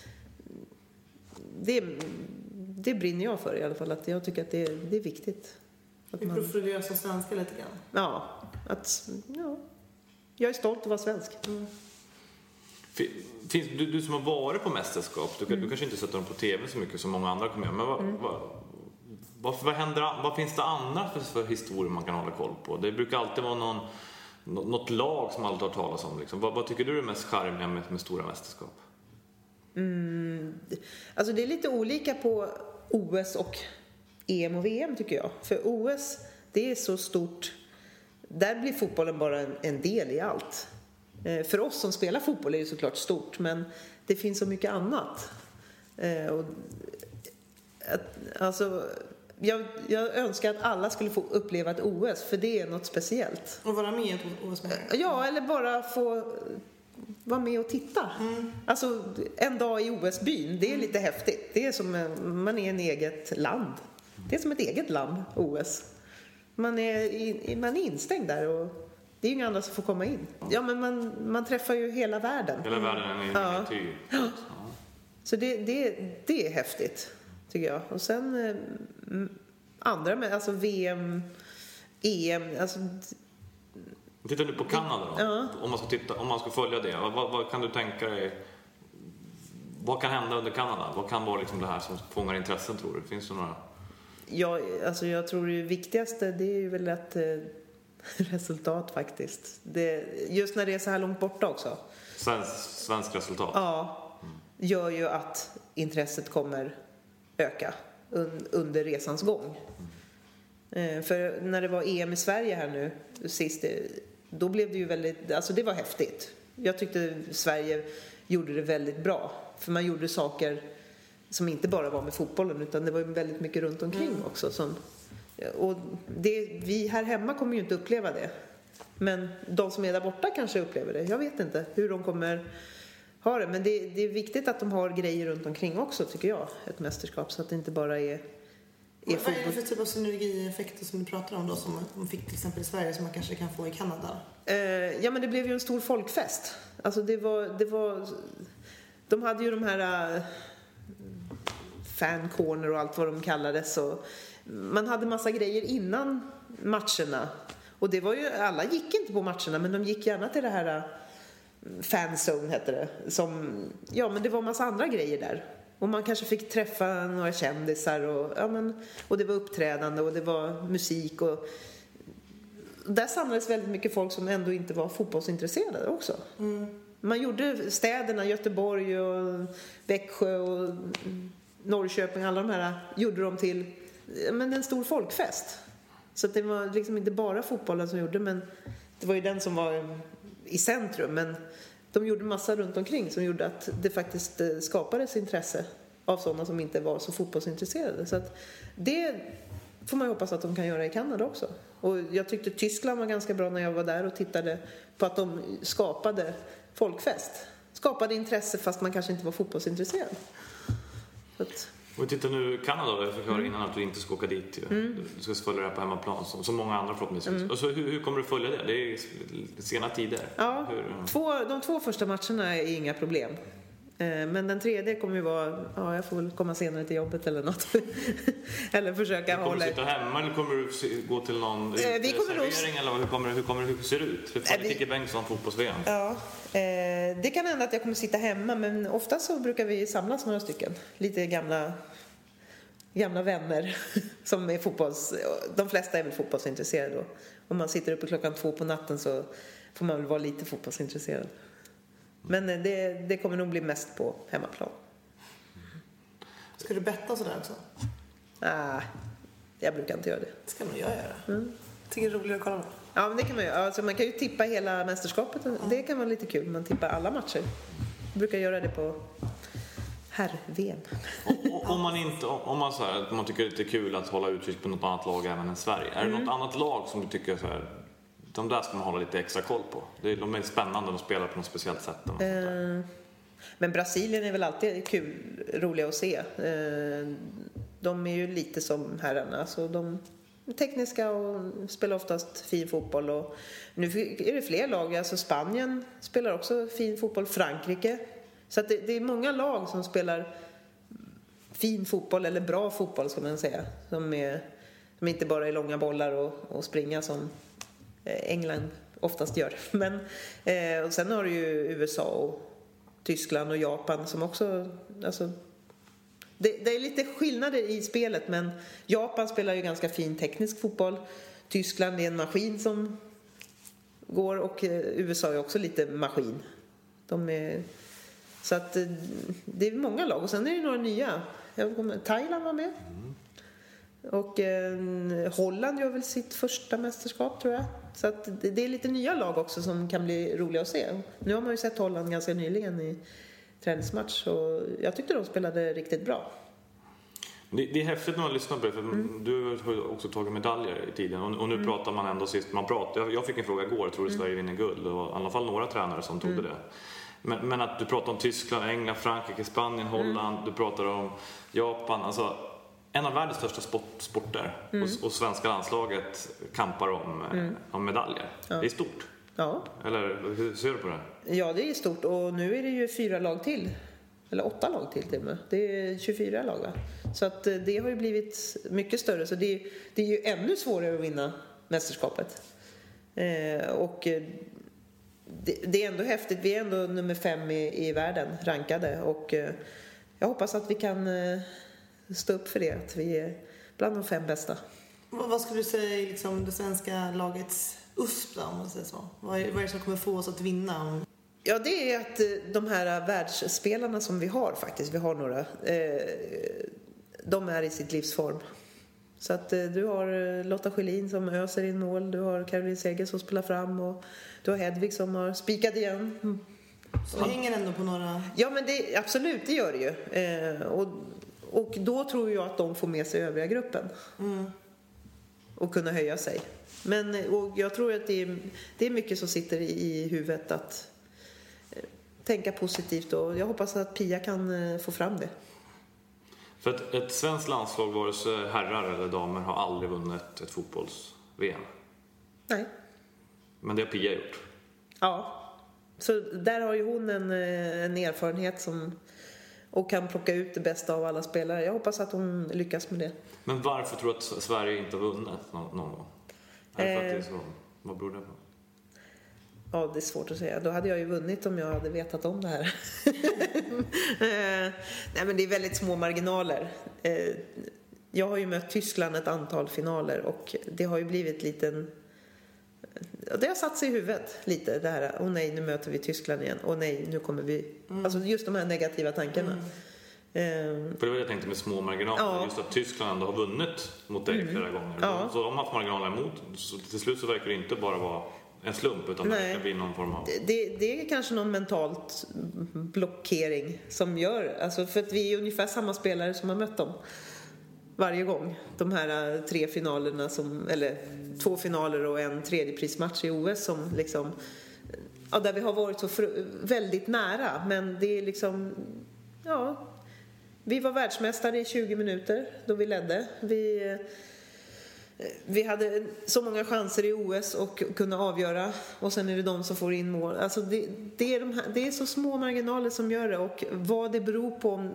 Det, det brinner jag för i alla fall, att jag tycker att det, det är viktigt. Att vi man... profilerar som svenska lite grann. Ja, att, ja, jag är stolt att vara svensk. Mm. Finns, du, du som har varit på mästerskap, du, mm. du kanske inte sätter dem på tv så mycket som många andra kommer göra, men vad, mm. vad, vad, vad, händer, vad finns det annars för, för historier man kan hålla koll på? Det brukar alltid vara någon, något lag som alltid har talas om. Liksom. Vad, vad tycker du är mest charmiga med, med stora mästerskap? Mm, alltså det är lite olika på O S och E M och V M tycker jag. För O S, det är så stort. Där blir fotbollen bara en, en del i allt. Eh, för oss som spelar fotboll är det såklart stort, men det finns så mycket annat. Eh, och, att, alltså, jag, jag önskar att alla skulle få uppleva ett O S, för det är något speciellt. Och vara med i ett O S med. Ja, eller bara få... vara med och titta. Mm. Alltså en dag i O S-byn, det är lite mm. häftigt. Det är som en, man är en eget land. Det är som ett eget land, O S. Man är, man är instängd där och det är ju inga andra som får komma in. Ja, men man, man träffar ju hela världen. Hela världen är en ja. ja. Så det, det, det är häftigt, tycker jag. Och sen eh, andra med, alltså V M, E M, alltså... Tittar du på Kanada då? Ja. Om man ska titta, om man ska följa det, vad, vad kan du tänka dig? Vad kan hända under Kanada? Vad kan vara liksom det här som fångar intressen, tror du? Finns det några? Ja, alltså jag tror det viktigaste, det är ju väl ett eh, resultat faktiskt. Det, just när det är så här långt borta också. Svensk, svensk resultat? Ja, mm. gör ju att intresset kommer öka un, under resans gång. Mm. Eh, för när det var E M i Sverige här nu sist, då blev det ju väldigt, alltså det var häftigt. Jag tyckte Sverige gjorde det väldigt bra. För man gjorde saker som inte bara var med fotbollen, utan det var väldigt mycket runt omkring mm. också. Som, och det, vi här hemma kommer ju inte uppleva det. Men de som är där borta kanske upplever det. Jag vet inte hur de kommer ha det. Men det, det är viktigt att de har grejer runt omkring också, tycker jag. Ett mästerskap, så att det inte bara är... Vad är det för typ av synergieffekter som du pratar om då, som man fick till exempel i Sverige som man kanske kan få i Kanada? Eh, ja, men det blev ju en stor folkfest. Alltså det var, det var de hade ju de här uh, fan corner och allt vad de kallades, och man hade massa grejer innan matcherna. Och det var ju, alla gick inte på matcherna, men de gick gärna till det här uh, fanzone hette det, som, ja, men det var massa andra grejer där. Och man kanske fick träffa några kändisar och, ja, men, och det var uppträdande och det var musik. Och där samlades väldigt mycket folk som ändå inte var fotbollsintresserade också. Mm. Man gjorde städerna, Göteborg och Växjö och Norrköping, alla de här gjorde de till, men en stor folkfest. Så att det var liksom inte bara fotbollen som gjorde, men det var ju den som var i centrum. Men de gjorde massa runt omkring som gjorde att det faktiskt skapades intresse av sådana som inte var så fotbollsintresserade. Så att det får man ju hoppas att de kan göra i Kanada också. Och jag tyckte Tyskland var ganska bra när jag var där och tittade på att de skapade folkfest. Skapade intresse fast man kanske inte var fotbollsintresserad. Så att... Och titta nu Kanada, jag fick höra innan att du inte ska åka dit. Mm. Du ska följa det här på hemmaplan som, som många andra förhoppningsvis. Mm. Och så, hur, hur kommer du följa det? Det är sena tider. Ja, hur... två, de två första matcherna är inga problem. Men den tredje kommer ju vara, ja, jag får väl komma senare till jobbet eller något. Eller försöka hålla... Kommer du sitta hemma eller kommer du gå till någon eh, vi kommer servering? Nog... Eller hur kommer, hur kommer hur ser det ut? Hur fan vi... Ticke Bengtsson fotbolls-V M? Ja, eh, det kan hända att jag kommer sitta hemma, men ofta så brukar vi samlas några stycken. Lite gamla, gamla vänner som är fotbolls... De flesta är väl fotbollsintresserade då. Om man sitter uppe klockan två på natten så får man väl vara lite fotbollsintresserad. Men det, det kommer nog bli mest på hemmaplan. Ska du betta sådär också? Nej, ah, jag brukar inte göra det. Det ska man göra. Mm. Tycker det är roligt att kolla på. Ja, men det kan man göra. Alltså, man kan ju tippa hela mästerskapet. Mm. Det kan vara lite kul. Man tippar alla matcher. Jag brukar göra det på herr-V M. Om man inte, om man, så här, man tycker det är kul att hålla utkik på något annat lag även än Sverige. Är det mm. något annat lag som du tycker så här... De där ska man hålla lite extra koll på. Det är, de är spännande att spela på något speciellt sätt. Eh, men Brasilien är väl alltid kul, roliga att se. Eh, de är ju lite som herrarna. Så de är tekniska och spelar oftast fin fotboll. Och nu är det fler lag. Alltså Spanien spelar också fin fotboll. Frankrike. Så att det, det är många lag som spelar fin fotboll eller bra fotboll ska man säga. Som, är, som inte bara är långa bollar och, och springa som... England oftast gör. Men, eh, och sen har du ju U S A och Tyskland och Japan som också... Alltså, det, det är lite skillnader i spelet, men Japan spelar ju ganska fin teknisk fotboll. Tyskland är en maskin som går och eh, U S A är också lite maskin. De är, så att eh, det är många lag. Och sen är det några nya. Jag kommer, Thailand var med. Mm. Och eh, Holland gör väl sitt första mästerskap tror jag. Så att det, det är lite nya lag också som kan bli roliga att se. Nu har man ju sett Holland ganska nyligen i träningsmatch. Och jag tyckte de spelade riktigt bra. Det, det är häftigt när man lyssnar på det. För mm. du har också tagit medaljer i tiden. Och, och nu mm. pratar man ändå sist. Man pratar, jag, jag fick en fråga igår. Jag tror att Sverige vinner guld. Det var i alla fall några tränare som trodde mm. det. Men, men att du pratar om Tyskland, England, Frankrike, Spanien, Holland. Mm. Du pratar om Japan. Alltså... En av världens största sport, sporter mm. och, och svenska landslaget kampar om, mm. om medaljer. Ja. Det är stort. Ja. Eller hur ser du på det? Ja, det är stort. Och nu är det ju fyra lag till. Eller åtta lag till till och med. Det är tjugofyra lag, va? Så att det har ju blivit mycket större. Så det är, det är ju ännu svårare att vinna mästerskapet. Eh, och det, det är ändå häftigt. Vi är ändå nummer fem i, i världen rankade. Och eh, jag hoppas att vi kan... Eh, stå upp för det, att vi är bland de fem bästa. Vad, vad skulle du säga är liksom det svenska lagets U S P då, om man säger så? Vad är, vad är det som kommer få oss att vinna? Ja, det är att de här världsspelarna som vi har faktiskt, vi har några, eh, de är i sitt livsform. Så att eh, du har Lotta Schelin som öser in mål, du har Caroline Seger som spelar fram och du har Hedvig som har spikat igen. Mm. Så det hänger ändå på några... Ja, men det, absolut, det gör det ju. Eh, och Och då tror jag att de får med sig övriga gruppen. Mm. Och kunna höja sig. Men och jag tror att det är, det är mycket som sitter i, i huvudet att eh, tänka positivt. Och jag hoppas att Pia kan eh, få fram det. För att ett svenskt landslag, vare sig herrar eller damer, har aldrig vunnit ett fotbolls-V M. Nej. Men det har Pia gjort. Ja. Så där har ju hon en, en erfarenhet som... och kan plocka ut det bästa av alla spelare. Jag hoppas att hon lyckas med det. Men varför tror du att Sverige inte har vunnit någon gång? Är det för att det är så? Vad beror det på? Ja, det är svårt att säga. Då hade jag ju vunnit om jag hade vetat om det här. Nej, men det är väldigt små marginaler. Jag har ju mött Tyskland ett antal finaler och det har ju blivit liten... Det har satt sig i huvudet lite det här. Åh nej, nu möter vi Tyskland igen. Åh nej, nu kommer vi... Mm. Alltså just de här negativa tankarna. Mm. Um, För det var jag tänkte med små marginaler. Ja. Just att Tyskland ändå har vunnit mot dig mm. flera gånger. Ja. Så de har haft marginaler emot. Så till slut så verkar det inte bara vara en slump, utan Nej. det blir någon form av... Det, det är kanske någon mentalt blockering som gör, alltså för att vi är ungefär samma spelare som har mött dem varje gång. De här tre finalerna som, eller två finaler och en tredje prismatch i O S som liksom, ja, där vi har varit så för, väldigt nära, men det är liksom, ja, vi var världsmästare i tjugo minuter då vi ledde. Vi Vi hade så många chanser i O S och kunna avgöra, och sen är det de som får in mål. Alltså det, det, är de här, det är så små marginaler som gör det, och vad det beror på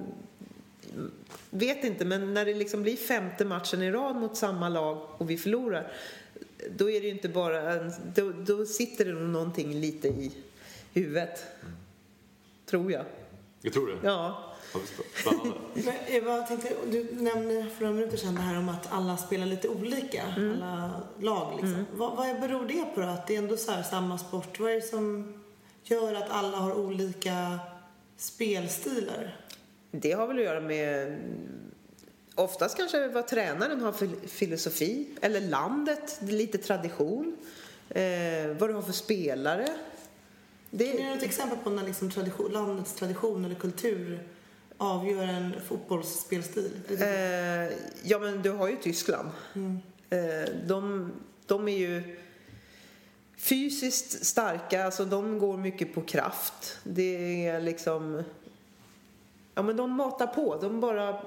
vet inte, men när det liksom blir femte matchen i rad mot samma lag och vi förlorar, då är det ju inte bara en, då, då sitter det nog någonting lite i huvudet, tror jag. Jag tror det? Ja. Men Eva, tänkte, du nämnde för några minuter sedan det här om att alla spelar lite olika, mm. alla lag liksom. Mm. Vad, vad beror det på då? Att det är ändå så här samma sport? Vad är det som gör att alla har olika spelstilar? Det har väl att göra med oftast kanske vad tränaren har för filosofi, eller landet, lite tradition, eh, vad du har för spelare. Det... Kan du ge ett exempel på när liksom tradition, landets tradition eller kultur avgör en fotbollsspelstil? Eh, ja, men du har ju Tyskland. Mm. Eh, de, de är ju fysiskt starka, alltså de går mycket på kraft. Det är liksom, ja, men de matar på, de bara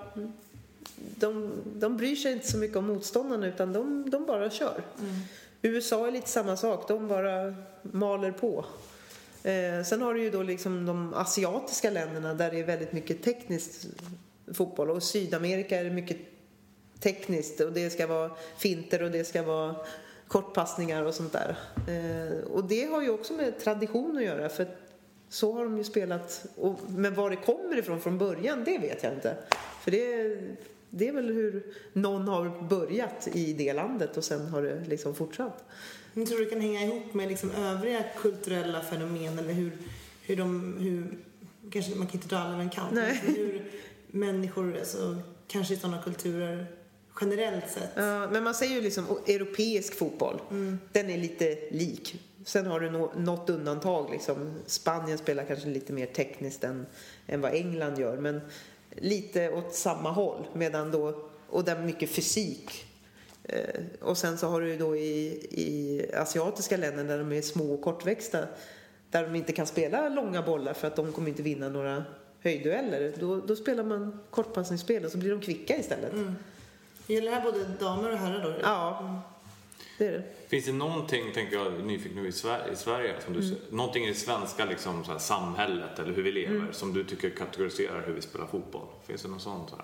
de, de bryr sig inte så mycket om motståndarna, utan de, de bara kör. Mm. U S A är lite samma sak, de bara maler på. Eh, sen har du ju då liksom de asiatiska länderna där det är väldigt mycket tekniskt fotboll, och Sydamerika är det mycket tekniskt, och det ska vara finter och det ska vara kortpassningar och sånt där. Eh, och det har ju också med tradition att göra, för så har de ju spelat, och, men var det kommer ifrån från början, det vet jag inte. För det, det är väl hur någon har börjat i det landet och sen har det liksom fortsatt. Jag tror det kan hänga ihop med liksom övriga kulturella fenomen, eller hur, hur de, hur, kanske man kan inte dra alla över en kant, men hur människor, alltså, kanske i sådana kulturer generellt sett. Ja, men man säger ju liksom europeisk fotboll, mm. den är lite lik. Sen har du no- något undantag, liksom. Spanien spelar kanske lite mer tekniskt än, än vad England gör, men lite åt samma håll, medan då, och där mycket fysik. Eh, och sen så har du då i, i asiatiska länder där de är små och kortväxta, där de inte kan spela långa bollar för att de kommer inte vinna några höjddueller. Då, då spelar man kortpassningsspel och så blir de kvicka istället. Mm. Gäller det här både damer och herrar då? Ja, mm. det är det. Finns det någonting, tänker jag nyfiken nu i Sverige, i Sverige som du mm. ser, någonting i det svenska liksom, så här, samhället eller hur vi lever mm. som du tycker kategoriserar hur vi spelar fotboll? Finns det något sånt här?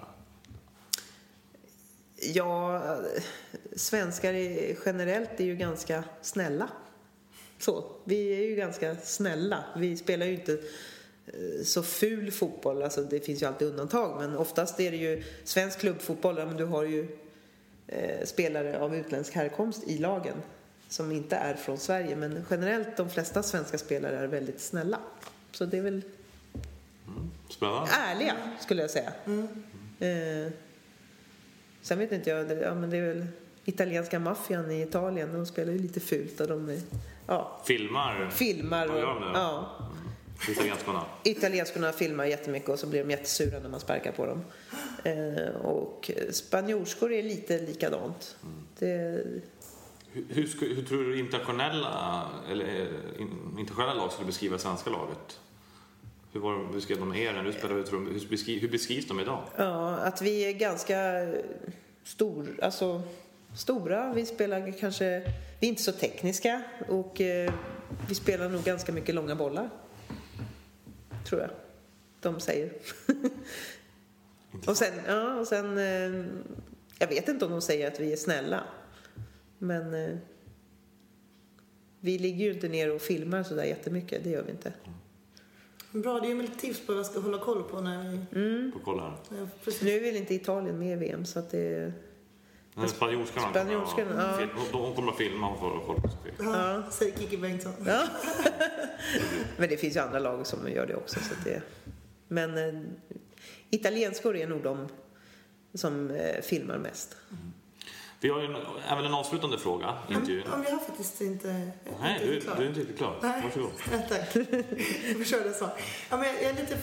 Ja, svenskar är, generellt är ju ganska snälla. Så, vi är ju ganska snälla. Vi spelar ju inte så ful fotboll, alltså det finns ju alltid undantag, men oftast är det ju svensk klubbfotboll, men du har ju eh, spelare av utländsk härkomst i lagen som inte är från Sverige, men generellt de flesta svenska spelare är väldigt snälla. Så det är väl mm. ärliga, skulle jag säga. Mm. Eh, sen vet inte jag, det, ja, men det är väl italienska maffian i Italien, de spelar ju lite fult och de är, ja, filmar filmar och, ja. Italienskorna. Italienskorna filmar jättemycket och så blir de jättesura när man sparkar på dem. Eh, och spanjorskor är lite likadant. Mm. Det... Hur, hur, hur tror du internationella eller internationella lag skulle beskriva svenska laget? Hur var beskrev de er när du spelade? Hur, beskriv, hur beskrivs de idag? Ja, att vi är ganska stor, alltså stora. Vi spelar kanske, vi är inte så tekniska och eh, vi spelar nog ganska mycket långa bollar. Tror jag. De säger. och sen, ja, och sen eh, jag vet inte om de säger att vi är snälla. Men eh, vi ligger ju inte ner och filmar så där jättemycket, det gör vi inte. Bra, det är ju lite tips på vad jag ska hålla koll på när vi... Mm. På koll här. Ja, nu är väl inte Italien med i V M, så att det... Men spanjorskarna, spanjorskarna, ja. De kommer att filma och få koll på sig. Ja, säger Kiki Bengtsson. Ja. Men det finns ju andra lag som gör det också. Så att det... Men eh, italienskor är nog de som eh, filmar mest. Mm. Vi har ju en, även en avslutande fråga. Intervjun. Ja, vi har faktiskt inte... Nej, inte du, du är inte riktigt klar. Nej. Varsågod. Ja, tack. Jag försöker det så. Ja, men jag är lite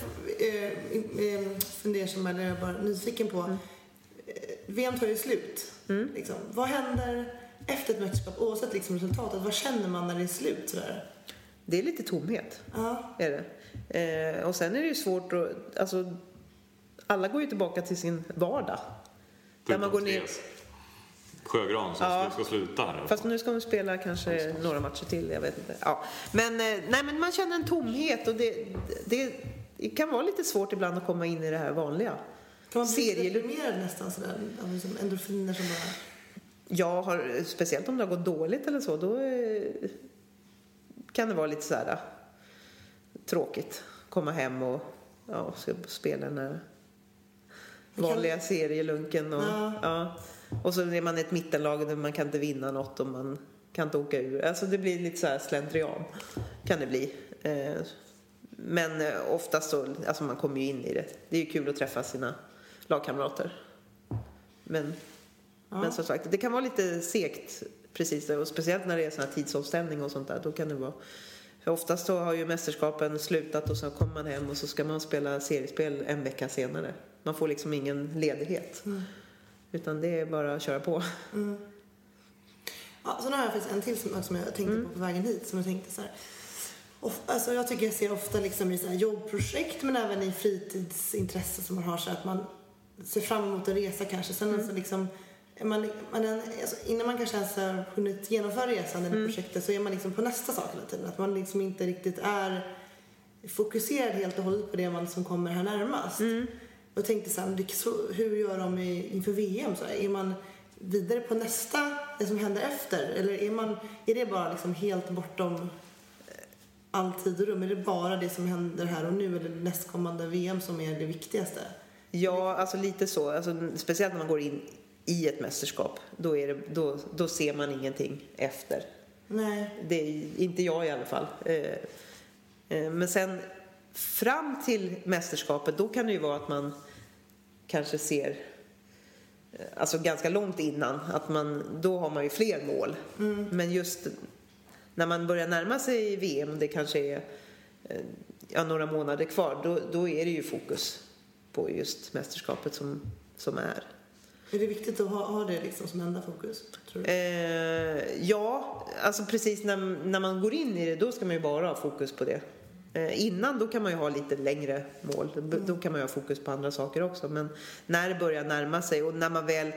eh, fundersam, eller jag är bara nyfiken på... Mm. V M tar ju slut. Mm. Liksom. Vad händer efter ett mästerskap, oavsett liksom resultatet? Vad känner man när det är slut? Sådär? Det är lite tomhet. Ja. Är det. Eh, och sen är det ju svårt att... Alltså, alla går ju tillbaka till sin vardag. Där man går ner... Sjögran som ja. ska sluta här. Fast nu ska de spela kanske några matcher till, jag vet inte. Ja. Men, nej, men man känner en tomhet och det, det, det kan vara lite svårt ibland att komma in i det här vanliga. Kan man bli deprimerad nästan sådär? Som endorfiner som bara... Jag har, speciellt om det har gått dåligt eller så, då kan det vara lite så här tråkigt. Komma hem och ja, ska spela den här vanliga kan... serielunken och ja. ja. Och så är man ett mittenlag där man kan inte vinna något och man kan inte åka ur. Alltså det blir lite så här slentrian kan det bli. Men oftast så, alltså man kommer ju in i det. Det är ju kul att träffa sina lagkamrater. Men, ja. men som sagt, det kan vara lite segt precis det. Och speciellt när det är sån här tidsomställning och sånt där. Då kan det vara... För oftast så har ju mästerskapen slutat och så kommer man hem och så ska man spela seriespel en vecka senare. Man får liksom ingen ledighet. Mm. Utan det är bara att köra på. Mm. Ja, så nu har jag faktiskt en till som, som jag tänkte mm. på på vägen hit. Som jag tänkte så här. Of, alltså jag tycker jag ser ofta liksom i så här jobbprojekt. Men även i fritidsintresse som man har. Så att man ser fram emot en resa kanske. Sen mm. alltså liksom, man, man, alltså innan man kanske ens har hunnit genomföra resan eller mm. projektet. Så är man liksom på nästa sak hela tiden. Att man liksom inte riktigt är fokuserad helt och hållet på det man som kommer här närmast. Mm. Och tänkte så här, hur gör de inför V M? Så här, är man vidare på nästa, det som händer efter? Eller är, man, är det bara liksom helt bortom all tid och rum? Är det bara det som händer här och nu eller nästkommande V M som är det viktigaste? Ja, alltså lite så. Alltså, speciellt när man går in i ett mästerskap. Då, är det, då, då ser man ingenting efter. Nej. Det är inte jag i alla fall. Eh, eh, men sen... Fram till mästerskapet, då kan det ju vara att man kanske ser, alltså ganska långt innan, att man, då har man ju fler mål. Mm. Men just när man börjar närma sig V M, det kanske är ja, några månader kvar, då, då är det ju fokus på just mästerskapet som, som är. Är det viktigt att ha, ha det liksom som enda fokus, tror du? Eh, ja, alltså precis när, när man går in i det, då ska man ju bara ha fokus på det. Innan då kan man ju ha lite längre mål. Mm. Då kan man ju ha fokus på andra saker också. Men när det börjar närma sig och när man väl,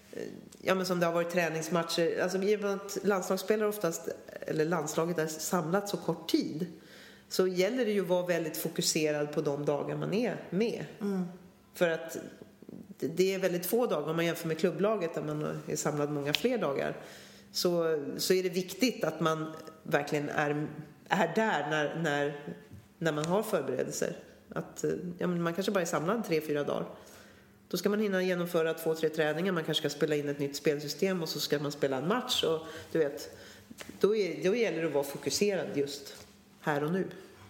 ja men som det har varit träningsmatcher, alltså i och med att landslagsspelare oftast, eller landslaget är samlat så kort tid, så gäller det ju att vara väldigt fokuserad på de dagar man är med. Mm. För att det är väldigt få dagar, om man jämför med klubblaget där man är samlad många fler dagar, så, så är det viktigt att man verkligen är är där när, när, när man har förberedelser. Att, ja, men man kanske bara är samlad tre, fyra dagar. Då ska man hinna genomföra två, tre träningar. Man kanske ska spela in ett nytt spelsystem och så ska man spela en match. Och, du vet, då, är, då gäller det att vara fokuserad just här och nu.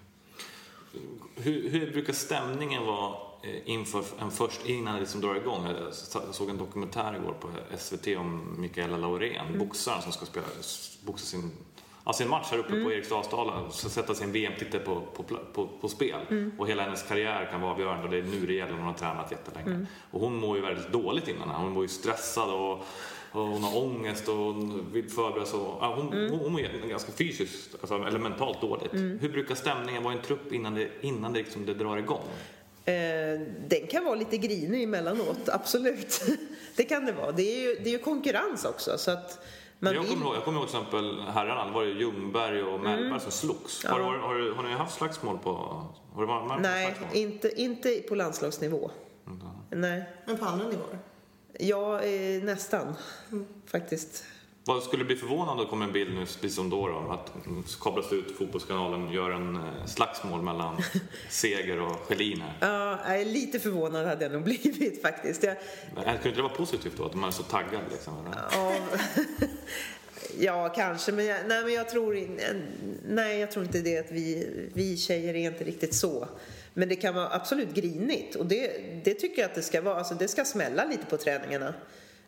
Hur, hur brukar stämningen vara inför en först, innan det liksom drar igång? Jag såg en dokumentär igår på S V T om Mikaela Laurén, mm. boxaren som ska spela, boxa sin... Alltså en match här uppe mm. på Eriksdalsdalen så sätta sin V M-titel på, på, på, på spel. Mm. Och hela hennes karriär kan vara avgörande och det är nu det gäller. Hon har tränat jättelänge. Mm. Och hon mår ju väldigt dåligt innan. Hon mår ju stressad och, och hon har ångest och hon vill förbereda sig. Ja, hon, mm. hon, hon mår ganska fysiskt, alltså elementalt dåligt. Mm. Hur brukar stämningen vara i en trupp innan det, innan det, liksom det drar igång? Eh, den kan vara lite grinig emellanåt, absolut. Det kan det vara. Det är ju, det är ju konkurrens också, så att jag kommer, ihåg, jag kommer ihåg till exempel herrarna, det var ju Ljungberg och Mellberg mm. som slogs. Har, ja. har, har, har ni haft slagsmål på... Har det varit Nej, inte, inte på landslagsnivå. Mm. Nej. Men på andra nivåer? Ja, eh, nästan. Mm. Faktiskt. Vad skulle bli förvånande att komma en bild nu, precis som då, då att kablas ut Fotbollskanalen, gör en slagsmål mellan Seger och Schelin här? Ja, jag är lite förvånad hade jag nog blivit faktiskt. Jag... Men, kunde inte det vara positivt då, att de är så taggade liksom? Ja, ja kanske, men jag, nej, men jag tror nej, jag tror inte det att vi, vi tjejer är inte riktigt så. Men det kan vara absolut grinigt och det, det tycker jag att det ska vara. Alltså det ska smälla lite på träningarna.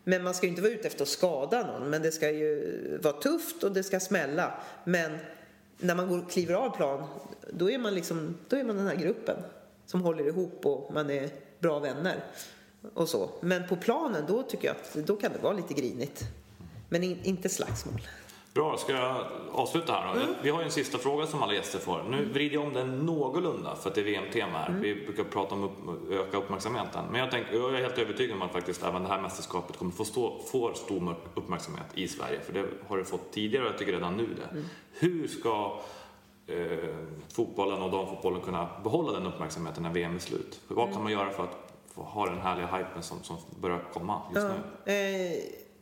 Men man ska ju inte vara ute efter att skada någon. Men det ska ju vara tufft och det ska smälla. Men när man går, kliver av plan, då är man liksom, då är man den här gruppen som håller ihop och man är bra vänner och så. Men på planen, då tycker jag att då kan det vara lite grinigt. Men in, inte slagsmål. Bra, ska jag avsluta här då? Mm. Vi har ju en sista fråga som alla gäster får. Nu vrider jag om den någorlunda för att det är V M-tema här. Mm. Vi brukar prata om upp, öka uppmärksamheten. Men jag, tänker, jag är helt övertygad om att faktiskt även det här mästerskapet kommer få stå, få stor uppmärksamhet i Sverige. För det har det fått tidigare och jag tycker redan nu det. Mm. Hur ska eh, fotbollen och damfotbollen kunna behålla den uppmärksamheten när V M är slut? För vad mm. kan man göra för att få ha den härliga hypen som, som börjar komma just ja, nu? Eh,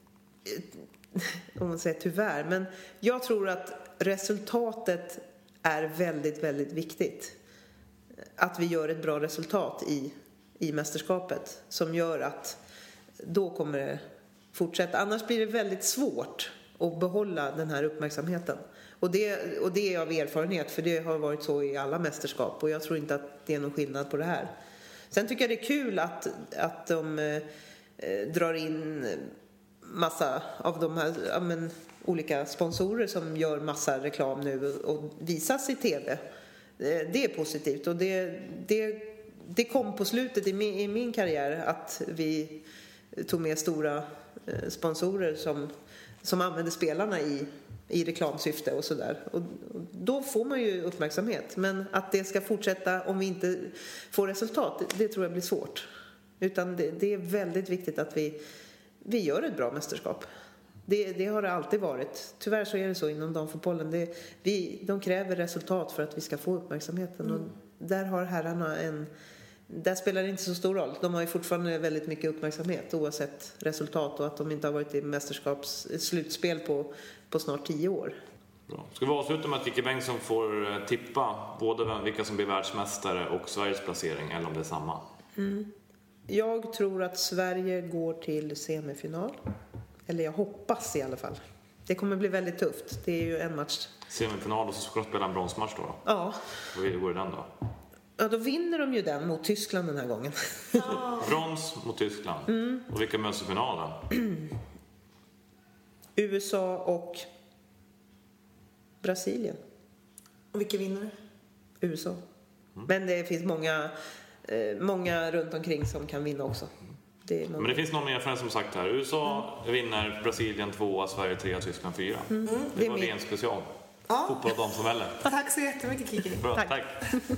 om man säger tyvärr, men jag tror att resultatet är väldigt, väldigt viktigt. Att vi gör ett bra resultat i, i mästerskapet som gör att då kommer det fortsätta. Annars blir det väldigt svårt att behålla den här uppmärksamheten. Och det, och det är av erfarenhet, för det har varit så i alla mästerskap och jag tror inte att det är någon skillnad på det här. Sen tycker jag det är kul att, att de eh, drar in massa av de här ja, men, olika sponsorer som gör massa reklam nu och visas i tv. Det är positivt och det, det, det kom på slutet i min, i min karriär att vi tog med stora sponsorer som, som använde spelarna i, i reklamsyfte och sådär. Och, och då får man ju uppmärksamhet. Men att det ska fortsätta om vi inte får resultat, det, det tror jag blir svårt. Utan det, det är väldigt viktigt att vi Vi gör ett bra mästerskap. Det, det har det alltid varit. Tyvärr så är det så inom damfotbollen. Det, vi, de kräver resultat för att vi ska få uppmärksamheten. Mm. Och där har herrarna en... Där spelar det inte så stor roll. De har ju fortfarande väldigt mycket uppmärksamhet oavsett resultat. Och att de inte har varit i mästerskaps slutspel på, på snart tio år. Bra. Ska vi avsluta med att Kikki Bengtsson får tippa både vilka som blir världsmästare och Sveriges placering, eller om det är samma? Mm. Jag tror att Sverige går till semifinal. Eller jag hoppas i alla fall. Det kommer bli väldigt tufft. Det är ju en match. Semifinal och så ska de spela en bronsmatch då? Ja. Hur går det den då? Ja, då vinner de ju den mot Tyskland den här gången. Oh. Brons mot Tyskland. Mm. Och vilka möts i finalen? U S A och Brasilien. Och vilka vinner? U S A. Mm. Men det finns många... Många runt omkring som kan vinna också. Det Men det finns någon mer för som sagt här. U S A mm. vinner, Brasilien två, Sverige tre, Tyskland fyra. Mm. Det, det var ren special. Ja. Fotboll och de som väller. Tack så jättemycket, Kikki. Bra, tack. tack.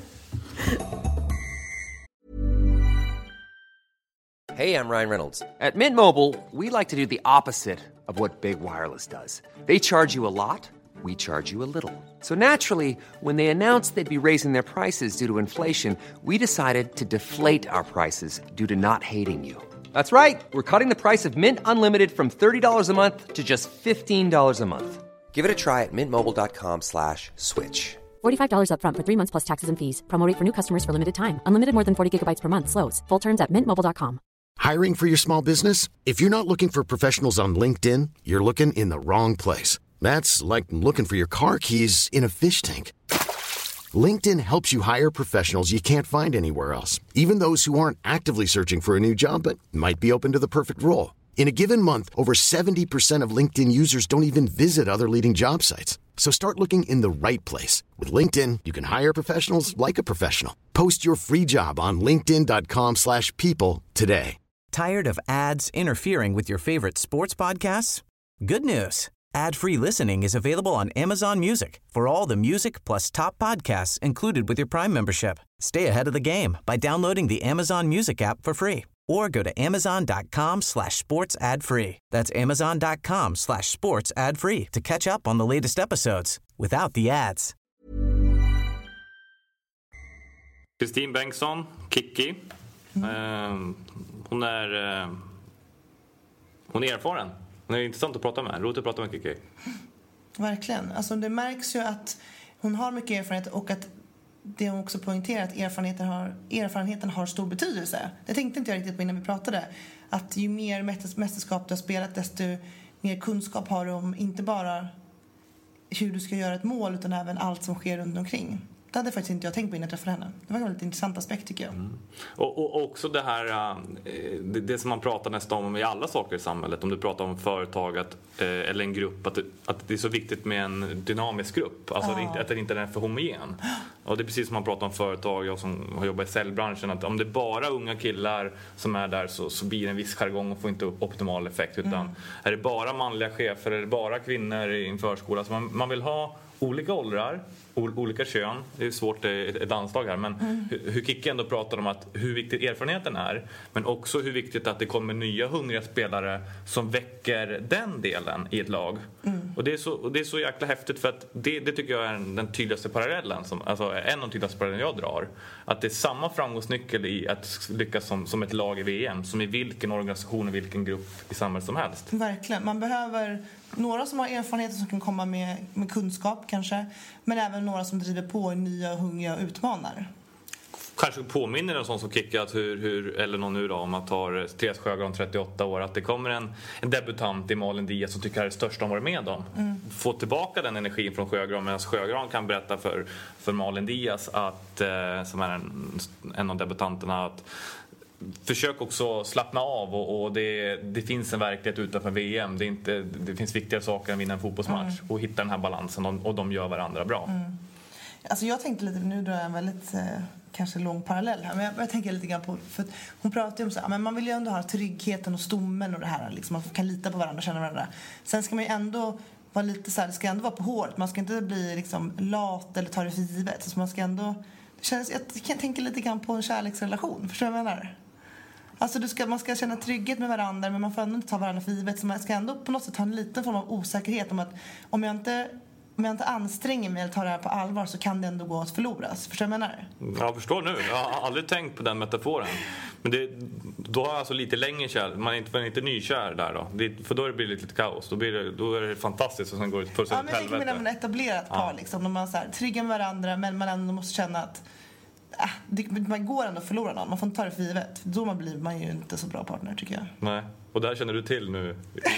Hey, I'm Ryan Reynolds. At Mint Mobile, we like to do the opposite of what Big Wireless does. They charge you a lot. We charge you a little. So naturally, when they announced they'd be raising their prices due to inflation, we decided to deflate our prices due to not hating you. That's right. We're cutting the price of Mint Unlimited from thirty dollars a month to just fifteen dollars a month. Give it a try at mintmobile.com slash switch. forty-five dollars up front for three months plus taxes and fees. Promo rate for new customers for limited time. Unlimited more than forty gigabytes per month. Slows full terms at mint mobile dot com. Hiring for your small business? If you're not looking for professionals on LinkedIn, you're looking in the wrong place. That's like looking for your car keys in a fish tank. LinkedIn helps you hire professionals you can't find anywhere else, even those who aren't actively searching for a new job but might be open to the perfect role. In a given month, over seventy percent of LinkedIn users don't even visit other leading job sites. So start looking in the right place. With LinkedIn, you can hire professionals like a professional. Post your free job on linkedin dot com slash people today. Tired of ads interfering with your favorite sports podcasts? Good news. Ad-free listening is available on Amazon Music for all the music plus top podcasts included with your Prime membership. Stay ahead of the game by downloading the Amazon Music app for free or go to amazon.com slash sports ad free. That's amazon.com slash sports ad free to catch up on the latest episodes without the ads. Kristin Bengtsson, Kikki. Mm. Hon är uh, hon är erfaren. Det är intressant att prata med. Roligt att prata med Kikki. Verkligen. Alltså det märks ju att hon har mycket erfarenhet och att det hon också poängterar att erfarenheten har, erfarenheten har stor betydelse. Det tänkte inte jag riktigt på innan vi pratade. Att ju mer mästerskap du har spelat desto mer kunskap har du om inte bara hur du ska göra ett mål utan även allt som sker runt omkring. Det hade faktiskt inte jag tänkt på innan jag träffade henne. Det var en väldigt intressant aspekt tycker jag. Mm. Och, och också det här, det, det som man pratar nästan om i alla saker i samhället. Om du pratar om företag att, eller en grupp, att, att det är så viktigt med en dynamisk grupp. Alltså ja. att, inte, att den inte är för homogen. Och det är precis som man pratar om företag, jag som har jobbat i säljbranschen, att om det är bara unga killar som är där så, så blir det en viss jargong och får inte optimal effekt. Utan mm. är det bara manliga chefer, är det bara kvinnor i en förskola. Så man, man vill ha olika åldrar, olika kön. Det är svårt ett anslag här, men mm. hur Kicki ändå pratar om att hur viktigt erfarenheten är, men också hur viktigt att det kommer nya hungriga spelare som väcker den delen i ett lag. Mm. Och det är så och det är så jäkla häftigt, för att det, det tycker jag är den tydligaste parallellen som, alltså en av de tydligaste parallellen jag drar, att det är samma framgångsnyckel i att lyckas som, som ett lag i V M som i vilken organisation och vilken grupp i samhället som helst. Verkligen, man behöver några som har erfarenheter som kan komma med, med kunskap kanske, men även några som driver på i nya, hungriga och utmanar. Kanske påminner en sån som Kicki att hur, hur, eller någon nu då, om man tar Therese Sjögran trettioåtta år, att det kommer en, en debutant i Malin Diaz som tycker det är det största de varit med om. Mm. Få tillbaka den energin från Sjögran, medan Sjögran kan berätta för, för Malin Diaz att, eh, som är en, en av debutanterna, att försök också slappna av och, och det, det finns en verklighet utanför V M. Det, är inte, det finns viktigare saker än att vinna en fotbollsmatch mm. och hitta den här balansen, och, och de gör varandra bra. Mm. Alltså jag tänkte lite, nu drar jag en väldigt eh, kanske lång parallell här, men jag, jag tänker lite grann på, för hon pratar ju om så här, men man vill ju ändå ha tryggheten och stommen och det här, liksom, man kan lita på varandra och känna varandra. Sen ska man ju ändå vara lite så här, det ska ändå vara på håret, man ska inte bli liksom lat eller ta det för givet, så man ska ändå, det känns, jag kan tänka lite grann på en kärleksrelation, förstår du vad jag menar? Alltså du ska, man ska känna trygghet med varandra, men man får ändå inte ta varandra för givet. Så man ska ändå på något sätt ha en liten form av osäkerhet om att om jag inte, om jag inte anstränger mig eller tar det här på allvar, så kan det ändå gå att förloras. Förstår du vad jag menar? Jag förstår nu. Jag har aldrig tänkt på den metaforen. Men det, då har alltså lite längre kär. Man är inte, man är inte nykär där då. Det, för då blir det lite kaos. Då, blir det, då är det fantastiskt och sen går det fullständigt helvete. Ja, men jag tänker med etablerat par, ja. liksom, när man så här, tryggar med varandra, men man ändå måste känna att Äh, det, man går ändå att förlora någon. Man får inte ta det för givet. Då man blir man ju inte så bra partner, tycker jag. Nej, och där känner du till nu.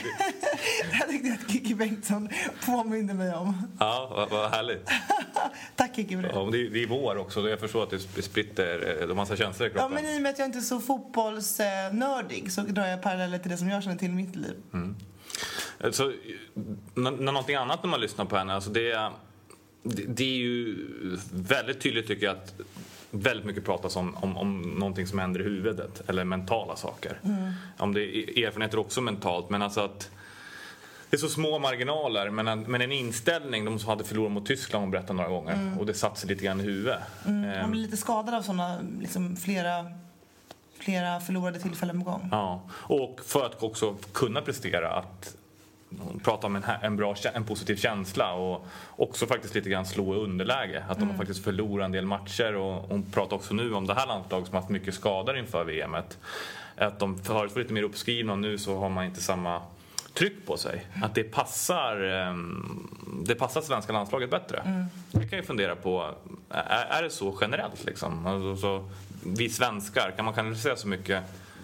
Jag tyckte att Kicki Bengtsson påminner mig om. Ja, vad, vad härligt. Tack Kicki för det. Ja, det, är, det är vår också. Jag förstår att det spritter en massa känslor i kroppen. Ja, men i och med att jag inte är så fotbollsnördig så drar jag paralleller till det som jag känner till i mitt liv. Mm. Så, när, när någonting annat när man lyssnar på henne, alltså det är... Det är ju väldigt tydligt, tycker jag, att väldigt mycket pratas om, om, om någonting som händer i huvudet eller mentala saker. Mm. Om det är erfarenheter också mentalt, men alltså att det är så små marginaler, men en, men en inställning, de som hade förlorat mot Tyskland och berättat några gånger, mm. och det satt sig lite grann i huvudet. Mm. Man blir lite skadad av sådana, liksom flera, flera förlorade tillfällen på gång. Ja, och för att också kunna prestera, att prata om en, en bra, en positiv känsla och också faktiskt lite grann slå underläge, att de mm. har faktiskt förlorat en del matcher, och hon pratar också nu om det här landslaget som har haft mycket skador inför V M-et, att de förut var lite mer uppskrivna och nu så har man inte samma tryck på sig, att det passar det passar svenska landslaget bättre. Mm. Jag kan ju fundera på, är, är det så generellt liksom? Alltså, så, vi svenskar, kan man kanske säga så mycket,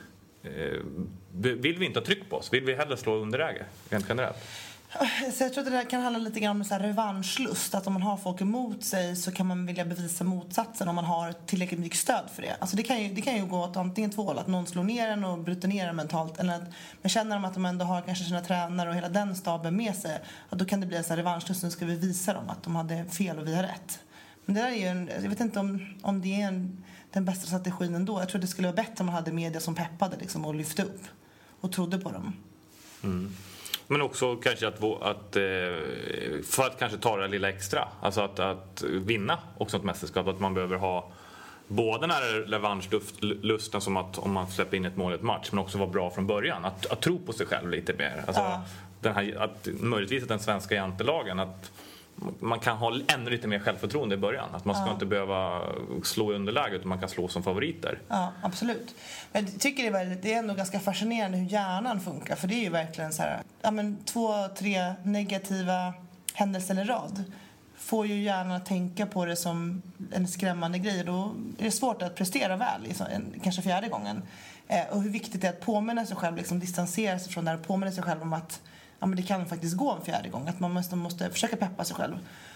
vill vi inte ha tryck på oss? Vill vi hellre slå underläge rent generellt? Så jag tror att det där kan handla lite grann om så här revanschlust, att om man har folk emot sig så kan man vilja bevisa motsatsen om man har tillräckligt mycket stöd för det. Alltså det kan ju, det kan ju gå åt antingen två håll, att någon slår ner en och bryter ner en mentalt, eller att man känner de att de ändå har kanske sina tränare och hela den staben med sig, och då kan det bli en så här revanschlust, nu ska vi visa dem att de hade fel och vi har rätt. Men det där är ju en, jag vet inte om, om det är en, den bästa strategin ändå. Jag tror det skulle vara bättre om man hade media som peppade liksom, och lyfte upp och trodde på dem. Mm. Men också kanske att, att för att kanske ta det lilla extra, alltså att, att vinna också ett mästerskap, att man behöver ha både den här revanschlusten som att om man släpper in ett mål i ett match, men också vara bra från början, att, att tro på sig själv lite mer, alltså ja. den här, att möjligtvis att den svenska jantelagen, att man kan ha ännu lite mer självförtroende i början, att man ska ja. inte behöva slå i underläge, utan man kan slå som favoriter. Ja, absolut. Men jag tycker det är, väldigt, det är ändå ganska fascinerande hur hjärnan funkar, för det är ju verkligen så här, ja men två, tre negativa händelser i rad får ju hjärnan att tänka på det som en skrämmande grej, då är det svårt att prestera väl i så, en, kanske fjärde gången. Eh, och hur viktigt det är att påminna sig själv, liksom distansera sig från det här, och påminna sig själv om att ja, men det kan faktiskt gå en fjärde gång, att man måste, måste försöka peppa sig själv. Och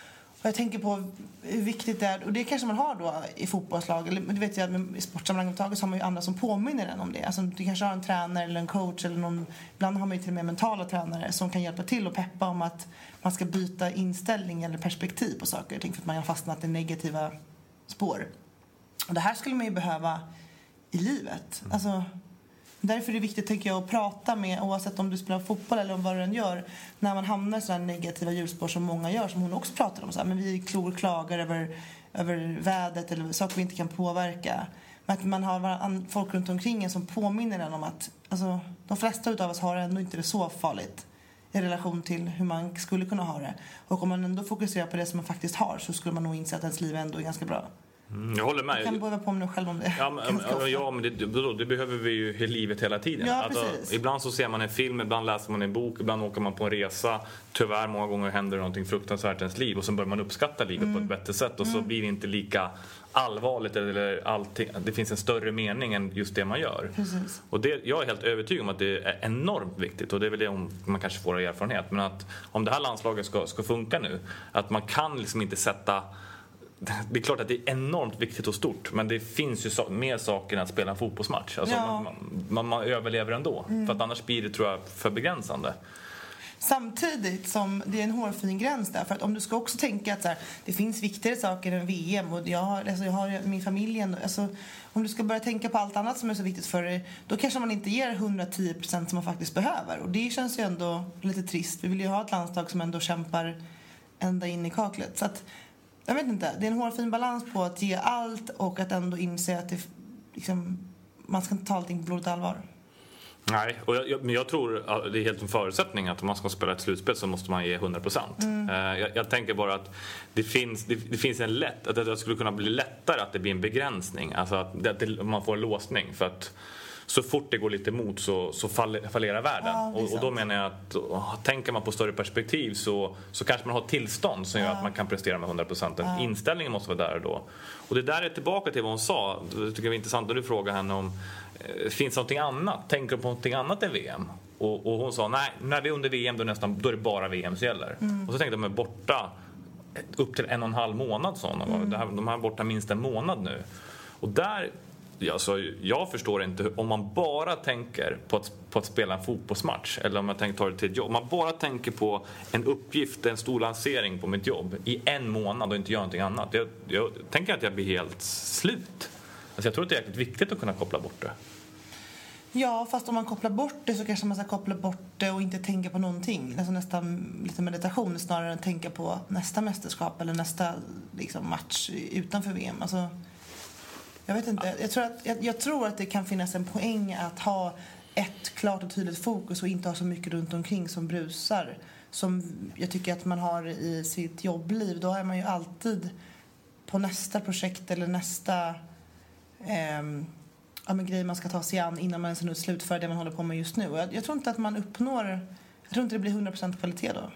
jag tänker på hur viktigt det är, och det kanske man har då i fotbollslag, eller du vet jag, i sportsammanhang så har man ju andra som påminner en om det. Alltså du kanske har en tränare eller en coach eller någon, ibland har man ju till och med mentala tränare som kan hjälpa till och peppa om att man ska byta inställning eller perspektiv på saker och ting för att man har fastnat i negativa spår. Och det här skulle man ju behöva i livet. Alltså, därför är det viktigt tycker jag att prata med, oavsett om du spelar fotboll eller om vad du än gör, när man hamnar i sådana negativa hjulspår som många gör, som hon också pratar om, så här, men vi klor klagar över, över vädret eller saker vi inte kan påverka. Men att man har folk runt omkring en som påminner en om att alltså, de flesta av oss har ändå inte det så farligt i relation till hur man skulle kunna ha det. Och om man ändå fokuserar på det som man faktiskt har, så skulle man nog inse att ens liv ändå är ganska bra. Mm, jag håller med. Jag kan behöva på mig själv om det. Ja, men, ja, men det, det, det behöver vi ju i livet hela tiden. Ja, alltså, ibland så ser man en film, ibland läser man en bok, ibland åker man på en resa. Tyvärr många gånger händer någonting fruktansvärt i ens liv och så börjar man uppskatta livet mm. på ett bättre sätt och så mm. blir det inte lika allvarligt eller allting. Det finns en större mening än just det man gör. Precis. Och det, jag är helt övertygad om att det är enormt viktigt och det är väl det om man kanske får erfarenhet, men att om det här landslaget ska, ska funka nu, att man kan liksom inte sätta. Det är klart att det är enormt viktigt och stort, men det finns ju so- mer saker än att spela en fotbollsmatch. Alltså ja. man, man, man överlever ändå. Mm. För att annars blir det, tror jag, för begränsande. Samtidigt som det är en hårfin gräns där. För att om du ska också tänka att så här, det finns viktigare saker än V M. Och jag har, alltså, jag har min familj ändå. Alltså, om du ska börja tänka på allt annat som är så viktigt för dig, då kanske man inte ger hundratio procent som man faktiskt behöver. Och det känns ju ändå lite trist. Vi vill ju ha ett landslag som ändå kämpar ända in i kaklet. Så att jag vet inte, det är en hårfin balans på att ge allt och att ändå inse att det, liksom, man ska inte ta allting på blodigt allvar. Nej, och jag, jag, men jag tror att det är helt en förutsättning att om man ska spela ett slutspel så måste man ge hundra procent. Mm. Uh, jag, jag tänker bara att det finns, det, det finns en lätt, att det skulle kunna bli lättare att det blir en begränsning. Alltså att det, det, man får en låsning för att så fort det går lite emot så, så fall, fallerar världen. Ja, och, och då menar jag att och, tänker man på större perspektiv så, så kanske man har tillstånd som gör ja. att man kan prestera med hundra procent. Ja. Inställningen måste vara där då. Och det där är tillbaka till vad hon sa. Det tycker jag var intressant när du frågade henne om eh, finns det någonting annat? Tänker du på någonting annat än V M? Och, och hon sa nej, när vi är under V M då, nästan, då är det bara V M som gäller. Mm. Och så tänkte jag, men borta upp till en och en halv månad sådana. Mm. Det här, de här borta minst en månad nu. Och där Alltså, jag förstår inte om man bara tänker på att, på att spela en fotbollsmatch eller om man tänker ta det till ett jobb. Om man bara tänker på en uppgift, en stor lansering på mitt jobb i en månad och inte gör någonting annat. Jag, jag tänker att jag blir helt slut. Alltså, jag tror att det är jäkligt viktigt att kunna koppla bort det. Ja, fast om man kopplar bort det så kanske man ska koppla bort det och inte tänka på någonting. Alltså nästan lite meditation snarare än tänka på nästa mästerskap eller nästa liksom, match utanför V M. Alltså, jag vet inte. Jag tror, att, jag, jag tror att det kan finnas en poäng att ha ett klart och tydligt fokus och inte ha så mycket runt omkring som brusar. Som jag tycker att man har i sitt jobbliv. Då är man ju alltid på nästa projekt eller nästa eh, ja, men grej man ska ta sig an innan man ens slutför det man håller på med just nu. Och jag, jag tror inte att man uppnår, jag tror inte det blir hundra procent kvalitet då.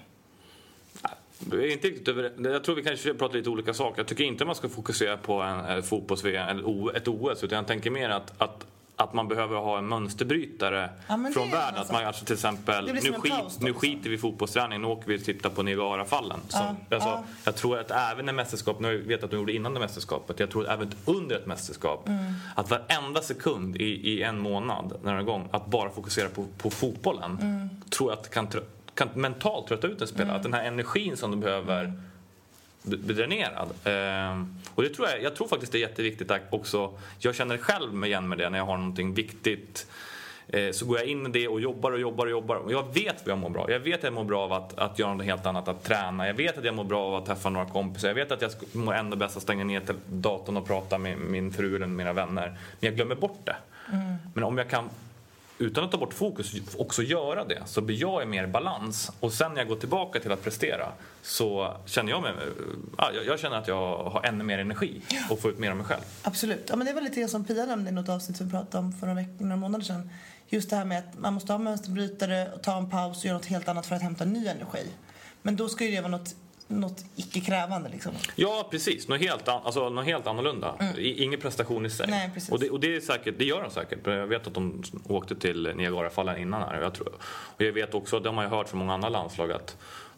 Jag, är inte riktigt över, jag tror vi kanske pratar lite olika saker. Jag tycker inte man ska fokusera på en, en fotbolls-V M eller ett O S, utan jag tänker mer att, att, att man behöver ha en mönsterbrytare ja, från världen. Att man alltså till exempel, nu, skit, nu skiter vi i fotbollsträning, nu åker vi och tittar på Niagarafallen. Ja, alltså, ja. Jag tror att även ett mästerskap, nu vet jag att de gjorde innan det mästerskapet, jag tror att även under ett mästerskap, mm. att varenda sekund i, i en månad, när en gång, att bara fokusera på, på fotbollen, mm. tror jag att kan kan mentalt trötta ut en spelare. Mm. Att den här energin som de behöver bli dränerad. Ehm, och det tror jag, jag tror faktiskt det är jätteviktigt att också, jag känner själv igen med det när jag har någonting viktigt. Ehm, så går jag in med det och jobbar och jobbar och jobbar. Och jag vet vad jag mår bra. Jag vet att jag mår bra av att, att göra något helt annat, att träna. Jag vet att jag mår bra av att träffa några kompisar. Jag vet att jag mår ändå bäst att stänga ner till datorn och prata med min fru eller mina vänner. Men jag glömmer bort det. Mm. Men om jag kan, utan att ta bort fokus, också göra det, så blir jag i mer balans. Och sen när jag går tillbaka till att prestera så känner jag mig, ja, jag känner att jag har ännu mer energi och får ut mer av mig själv. Absolut. Ja, men det är väl lite det som Pia nämnde i något avsnitt som vi pratade om för några, veckor, några månader sedan. Just det här med att man måste ha mönsterbrytare och ta en paus och göra något helt annat för att hämta ny energi. Men då ska ju det vara något något icke-krävande liksom. Ja, precis. Något helt, an- alltså, något helt annorlunda. Mm. Ingen prestation i sig. Nej, precis. Och, det, och det, är säkert, det gör de säkert. Jag vet att de åkte till Niagarafallen innan här. Jag tror. Och jag vet också att de har hört från många andra landslag att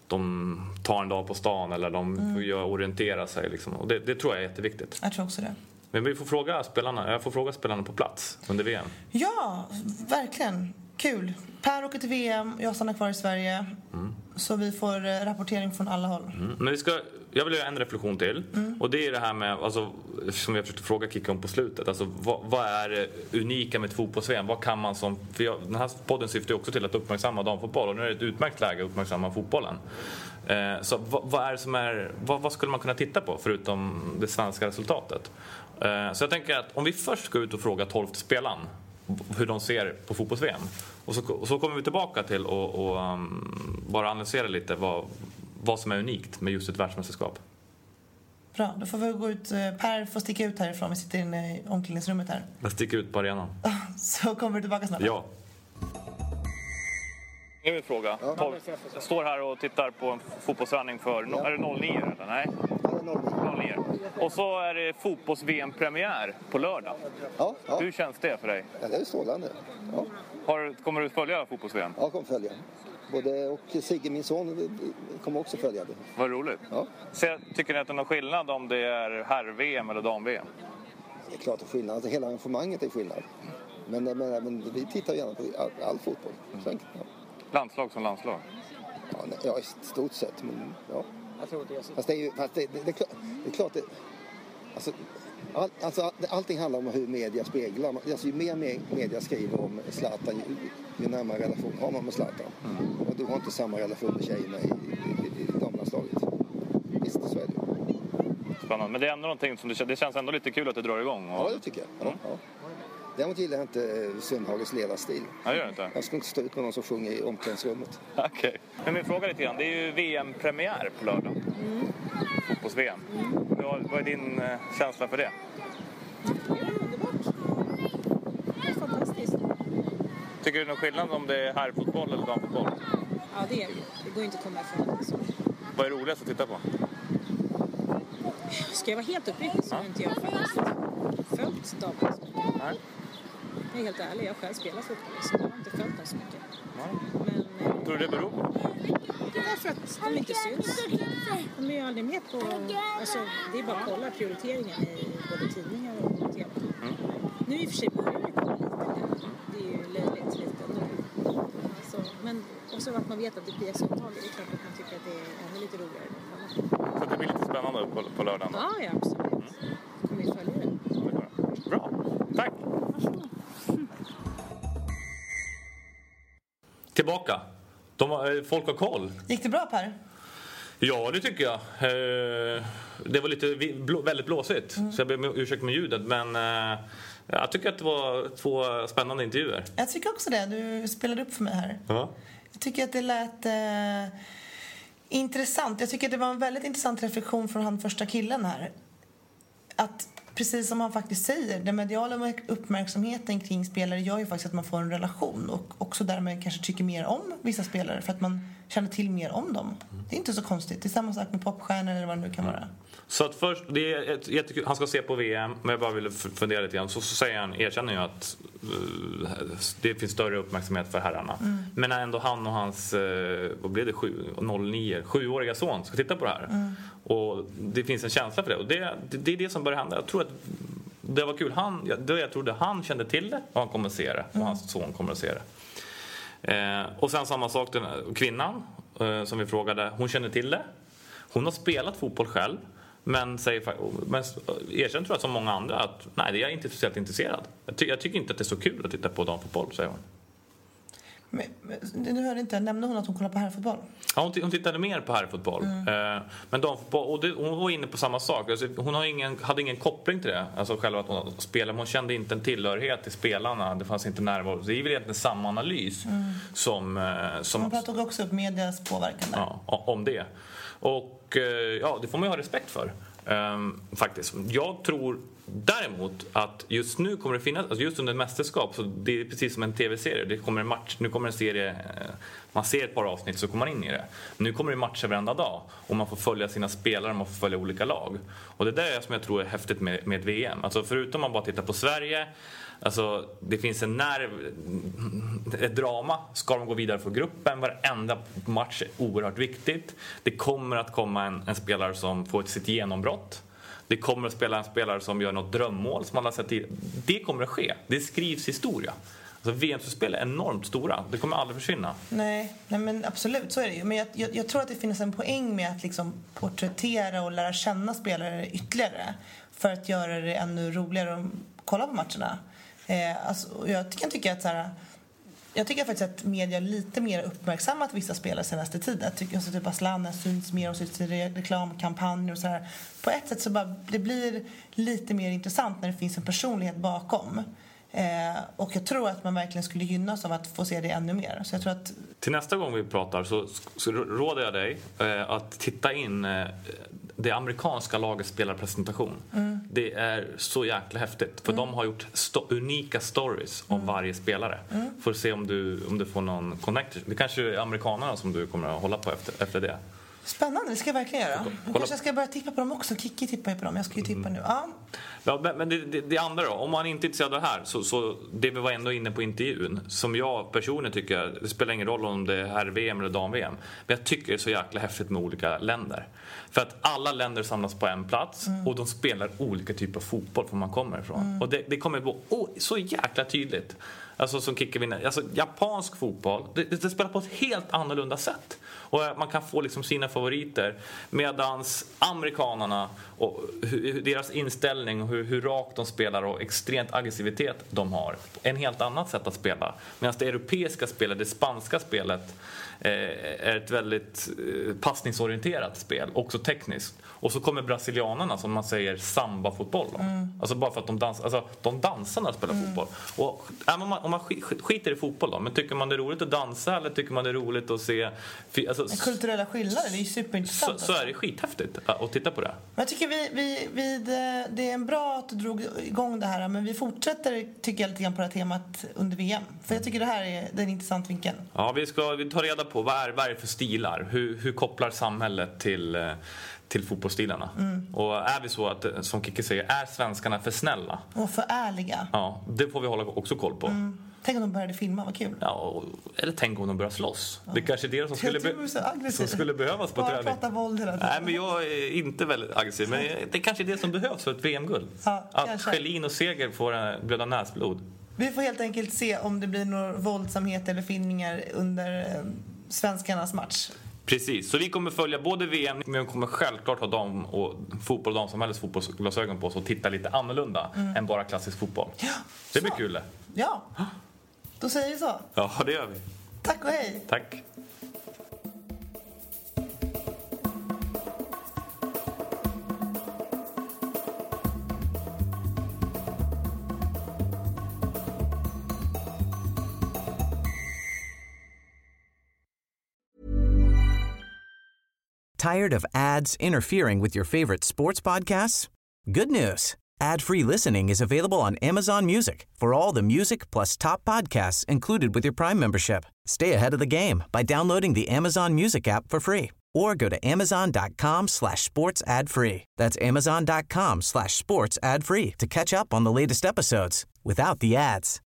de tar en dag på stan eller de mm. får göra, orientera sig. Liksom. Och det, det tror jag är jätteviktigt. Jag tror också det. Men vi får fråga spelarna, jag får fråga spelarna på plats under V M. Ja, verkligen. Kul. Per åker till V M, jag stannar kvar i Sverige. Mm. Så vi får rapportering från alla håll. Mm. Men vi ska, jag vill göra en reflektion till. Mm. Och det är det här med, alltså, som jag försökte fråga Kicka om på slutet. Alltså, vad, vad är det unika med ett fotbolls-V M? Vad kan man som... För jag, den här podden syftar också till att uppmärksamma damfotboll. Och nu är det ett utmärkt läge att uppmärksamma fotbollen. Eh, så vad, vad är det som är... Vad, vad skulle man kunna titta på förutom det svenska resultatet? Eh, så jag tänker att om vi först går ut och frågar tolfte spelaren hur de ser på fotbolls-V M. Och så, och så kommer vi tillbaka till och, och um, bara analysera lite vad, vad som är unikt med just ett världsmästerskap. Bra, då får vi gå ut. Per får sticka ut härifrån. Vi sitter inne i omklädningsrummet här. Jag sticker ut på arenan. Så kommer du tillbaka snart. Ja. Jag vill fråga. Ja. Jag står här och tittar på en fotbollsträning för... Ja. Är det noll nio eller? Nej. noll nio. Och så är det fotbolls-V M-premiär på lördag. Ja, ja. Hur känns det för dig? Ja, det är strålande. Ja. Har, kommer du följa fotbolls-V M? Ja, jag kommer följa. Både och Sigge, min son, kommer också följa det. Vad roligt. Ja. Så tycker ni att det är någon skillnad om det är herr-V M eller dam-V M? Det är klart att skillnad. Alltså, hela arrangemanget är skillnad. Men, men, men vi tittar gärna på all, all fotboll. Mm. Så, ja. Landslag som landslag? Ja, nej, ja, i stort sett. Men, ja. Jag tror det är så. Fast det är ju, fast det, det, det, är klart, det är klart det, alltså, all, alltså, allting handlar om hur media speglar. Alltså, ju mer media skriver om Zlatan, ju, ju närmare relation har man med Zlatan. Mm. Och du har inte samma relation med tjejerna i, i, i, i damlandslaget. Visst, så är det. Spännande. Men det är ändå någonting som det, det känns ändå lite kul att det drar igång. Och... Ja, det tycker jag. Ja, mm. ja. Däremot gillar jag inte Sundhagens ledarstil. Jag gör inte. Jag skulle inte stå ut med någon som sjunger i omklädningsrummet. Okej. Okay. Men min fråga lite grann, det är ju V M-premiär på lördag. Mm. Fotbolls-V M. Mm. Vad, vad är din eh, känsla för det? Det är underbart. Det är fantastiskt. Tycker du någon skillnad om det är herrfotboll eller damfotboll? Ja, det är det. Det går inte att komma ifrån. Så. Vad är roligast att titta på? Ska jag vara helt uppriktig så har ja. inte jag faktiskt följt damen så mycket. Nej. Jag är helt ärlig, jag själv spelar fotboll så jag har inte följt den så mycket. Nej. Men, eh, tror du det beror på? Det är därför att de inte syns. De är ju aldrig med på... Alltså, det är bara att kolla prioriteringen i både tidningar och T V. Mm. Nu i och för sig börjar det komma lite. Det är ju löjligt lite nu. Alltså, men också att man vet att det blir Sundhage. Det är klart att man tycker att det är ännu lite roligare. Så det blir lite spännande på, på lördagen då? Ja, ja, absolut. Mm. Kommer vi följa det. Bra, tack! Varsågod. Tillbaka. De, folk har koll. Gick det bra, Per? Ja, det tycker jag. Det var lite väldigt blåsigt. Mm. Så jag ber om ursäkt med ljudet. Men jag tycker att det var två spännande intervjuer. Jag tycker också det. Du spelade upp för mig här. Ja. Jag tycker att det lät eh, intressant. Jag tycker att det var en väldigt intressant reflektion från han första killen här. Att precis som han faktiskt säger, den mediala uppmärksamheten kring spelare gör ju faktiskt att man får en relation och också därmed kanske tycker mer om vissa spelare för att man känner till mer om dem. Det är inte så konstigt. Det är samma sak med popstjärnor eller vad det nu kan vara. Så att först, det är ett, jättekul, han ska se på V M, men jag bara ville fundera lite grann. Så, så säger han, erkänner ju att uh, det finns större uppmärksamhet för herrarna. Mm. Men ändå han och hans, uh, vad blev det, sju, noll nio, sjuåriga son ska titta på det här. Mm. Och det finns en känsla för det. Och det, det, det är det som börjar hända. Jag tror att det var kul. Han, jag, jag trodde han kände till det och han kommer att se det. Och mm. hans son kommer att se det. Eh, och sen samma sak, den kvinnan eh, som vi frågade, hon känner till det. Hon har spelat fotboll själv. Men, säger, men erkänner tror jag som många andra att nej, det är jag inte speciellt intresserad. Jag, ty, jag tycker inte att det är så kul att titta på damfotboll, säger hon. Men, men, du hörde inte, nämnde hon att hon kollar på herrfotboll? Ja, hon, hon tittade mer på herrfotboll. Mm. Eh, men damfotboll, och det, hon var inne på samma sak. Alltså, hon har ingen, hade ingen koppling till det. Alltså själva att hon spelade, men hon kände inte en tillhörighet till spelarna. Det fanns inte närvaro. Det är väl egentligen samma analys mm. som, eh, som... Hon pratade också upp medias påverkan där. Ja, om det. Och eh, ja, det får man ju ha respekt för. Um, faktiskt. Jag tror Däremot att just nu kommer det finnas, alltså just under mästerskap, så det är precis som en tv-serie. Det kommer en match, nu kommer en serie, man ser ett par avsnitt så kommer man in i det. Nu kommer det matcher varenda dag och man får följa sina spelare, man får följa olika lag. Och det där är som jag tror är häftigt med, med V M. Alltså förutom att bara titta på Sverige, alltså det finns en nerv, ett drama. Ska de gå vidare för gruppen? Varenda match är oerhört viktigt. Det kommer att komma en, en spelare som får sitt genombrott. Det kommer att spela en spelare som gör något drömmål som man har sett till. Det kommer att ske. Det skrivs historia. Alltså V M-spel är enormt stora. Det kommer aldrig försvinna. Nej, nej men absolut, så är det ju. Men jag, jag, jag tror att det finns en poäng med att liksom porträttera och lära känna spelare ytterligare. För att göra det ännu roligare att kolla på matcherna. Eh, alltså, jag kan tycka att så här, jag tycker faktiskt att media lite mer uppmärksammat vissa spelare senaste tiden. Jag tycker att typ Asllani syns mer och syns i reklamkampanjer och så här. På ett sätt så bara, det blir lite mer intressant när det finns en personlighet bakom. Eh, och jag tror att man verkligen skulle gynnas av att få se det ännu mer. Så jag tror att... Till nästa gång vi pratar så, så råder jag dig eh, att titta in eh, det amerikanska lagets spelarpresentation. Mm. Det är så jäkla häftigt. För mm. de har gjort sto- unika stories om mm. varje spelare. Mm. För att se om du, om du får någon connection. Det kanske är amerikanerna som du kommer att hålla på efter, efter det. Spännande, det ska jag verkligen göra. Jag kanske ska börja tippa på dem också. Kiki tippar ju på dem, jag ska ju tippa nu. Ja. Ja, men det, det, det andra då, om man inte är intresserad av det här så, så det vi var ändå inne på intervjun, som jag personligen tycker, det spelar ingen roll om det är här V M eller dam-V M, men jag tycker det är så jäkla häftigt med olika länder. För att alla länder samlas på en plats mm. och de spelar olika typer av fotboll från man kommer ifrån. Mm. Och det, det kommer bli oh, så jäkla tydligt. Alltså som Kicke vinner. Alltså japansk fotboll, det, det spelar på ett helt annorlunda sätt. Och man kan få liksom sina favoriter. Medans amerikanerna och hur, deras inställning och hur, hur rakt de spelar och extremt aggressivitet de har. En helt annat sätt att spela. Medan det europeiska spelet, det spanska spelet eh, är ett väldigt eh, passningsorienterat spel. Också tekniskt. Och så kommer brasilianerna som man säger samba-fotboll. Mm. Alltså bara för att de dansar, alltså, de dansar när de spelar mm. fotboll. Och äh, om man, om man skiter i fotboll då, men tycker man det är roligt att dansa eller tycker man det är roligt att se... Alltså, den kulturella skillnader, det är ju superintressant. Så, så är det skithäftigt att titta på det. Men jag tycker vi, vi, vi, det, det är en bra att du drog igång det här, men vi fortsätter tycker jag lite grann på det här temat under V M. För jag tycker det här är, det är en intressant vinkel. Ja, vi ska vi tar reda på vad är, vad är det för stilar? Hur, hur kopplar samhället till... till fotbollsstilarna. Mm. Och är vi så att, som Kicke säger, är svenskarna för snälla? Och för ärliga. Ja, det får vi hålla också koll på. Mm. Tänk om de började filma, vad kul. Ja, eller tänk om de börjar slåss. Ja. Det är kanske är det som skulle, be- som skulle behövas på bara träning. Bara prata våld hela tiden. Nej, men jag är inte väldigt aggressiv. Men det är kanske är det som behövs för ett V M-guld. Ja, att Schelin och Seger får blöda näsblod. Vi får helt enkelt se om det blir några våldsamhet eller filmningar under eh, svenskarnas match. Precis, så vi kommer följa både V M, men vi kommer självklart ha dam och fotboll och damsamhällets fotbollsglasögon på oss och titta lite annorlunda mm. än bara klassisk fotboll. Ja, det blir kul det. Ja, då säger vi så. Ja, det gör vi. Tack och hej. Tack. Tired of ads interfering with your favorite sports podcasts? Good news. Ad-free listening is available on Amazon Music for all the music plus top podcasts included with your Prime membership. Stay ahead of the game by downloading the Amazon Music app for free or go to amazon.com slash sports ad free. That's amazon.com slash sports ad free to catch up on the latest episodes without the ads.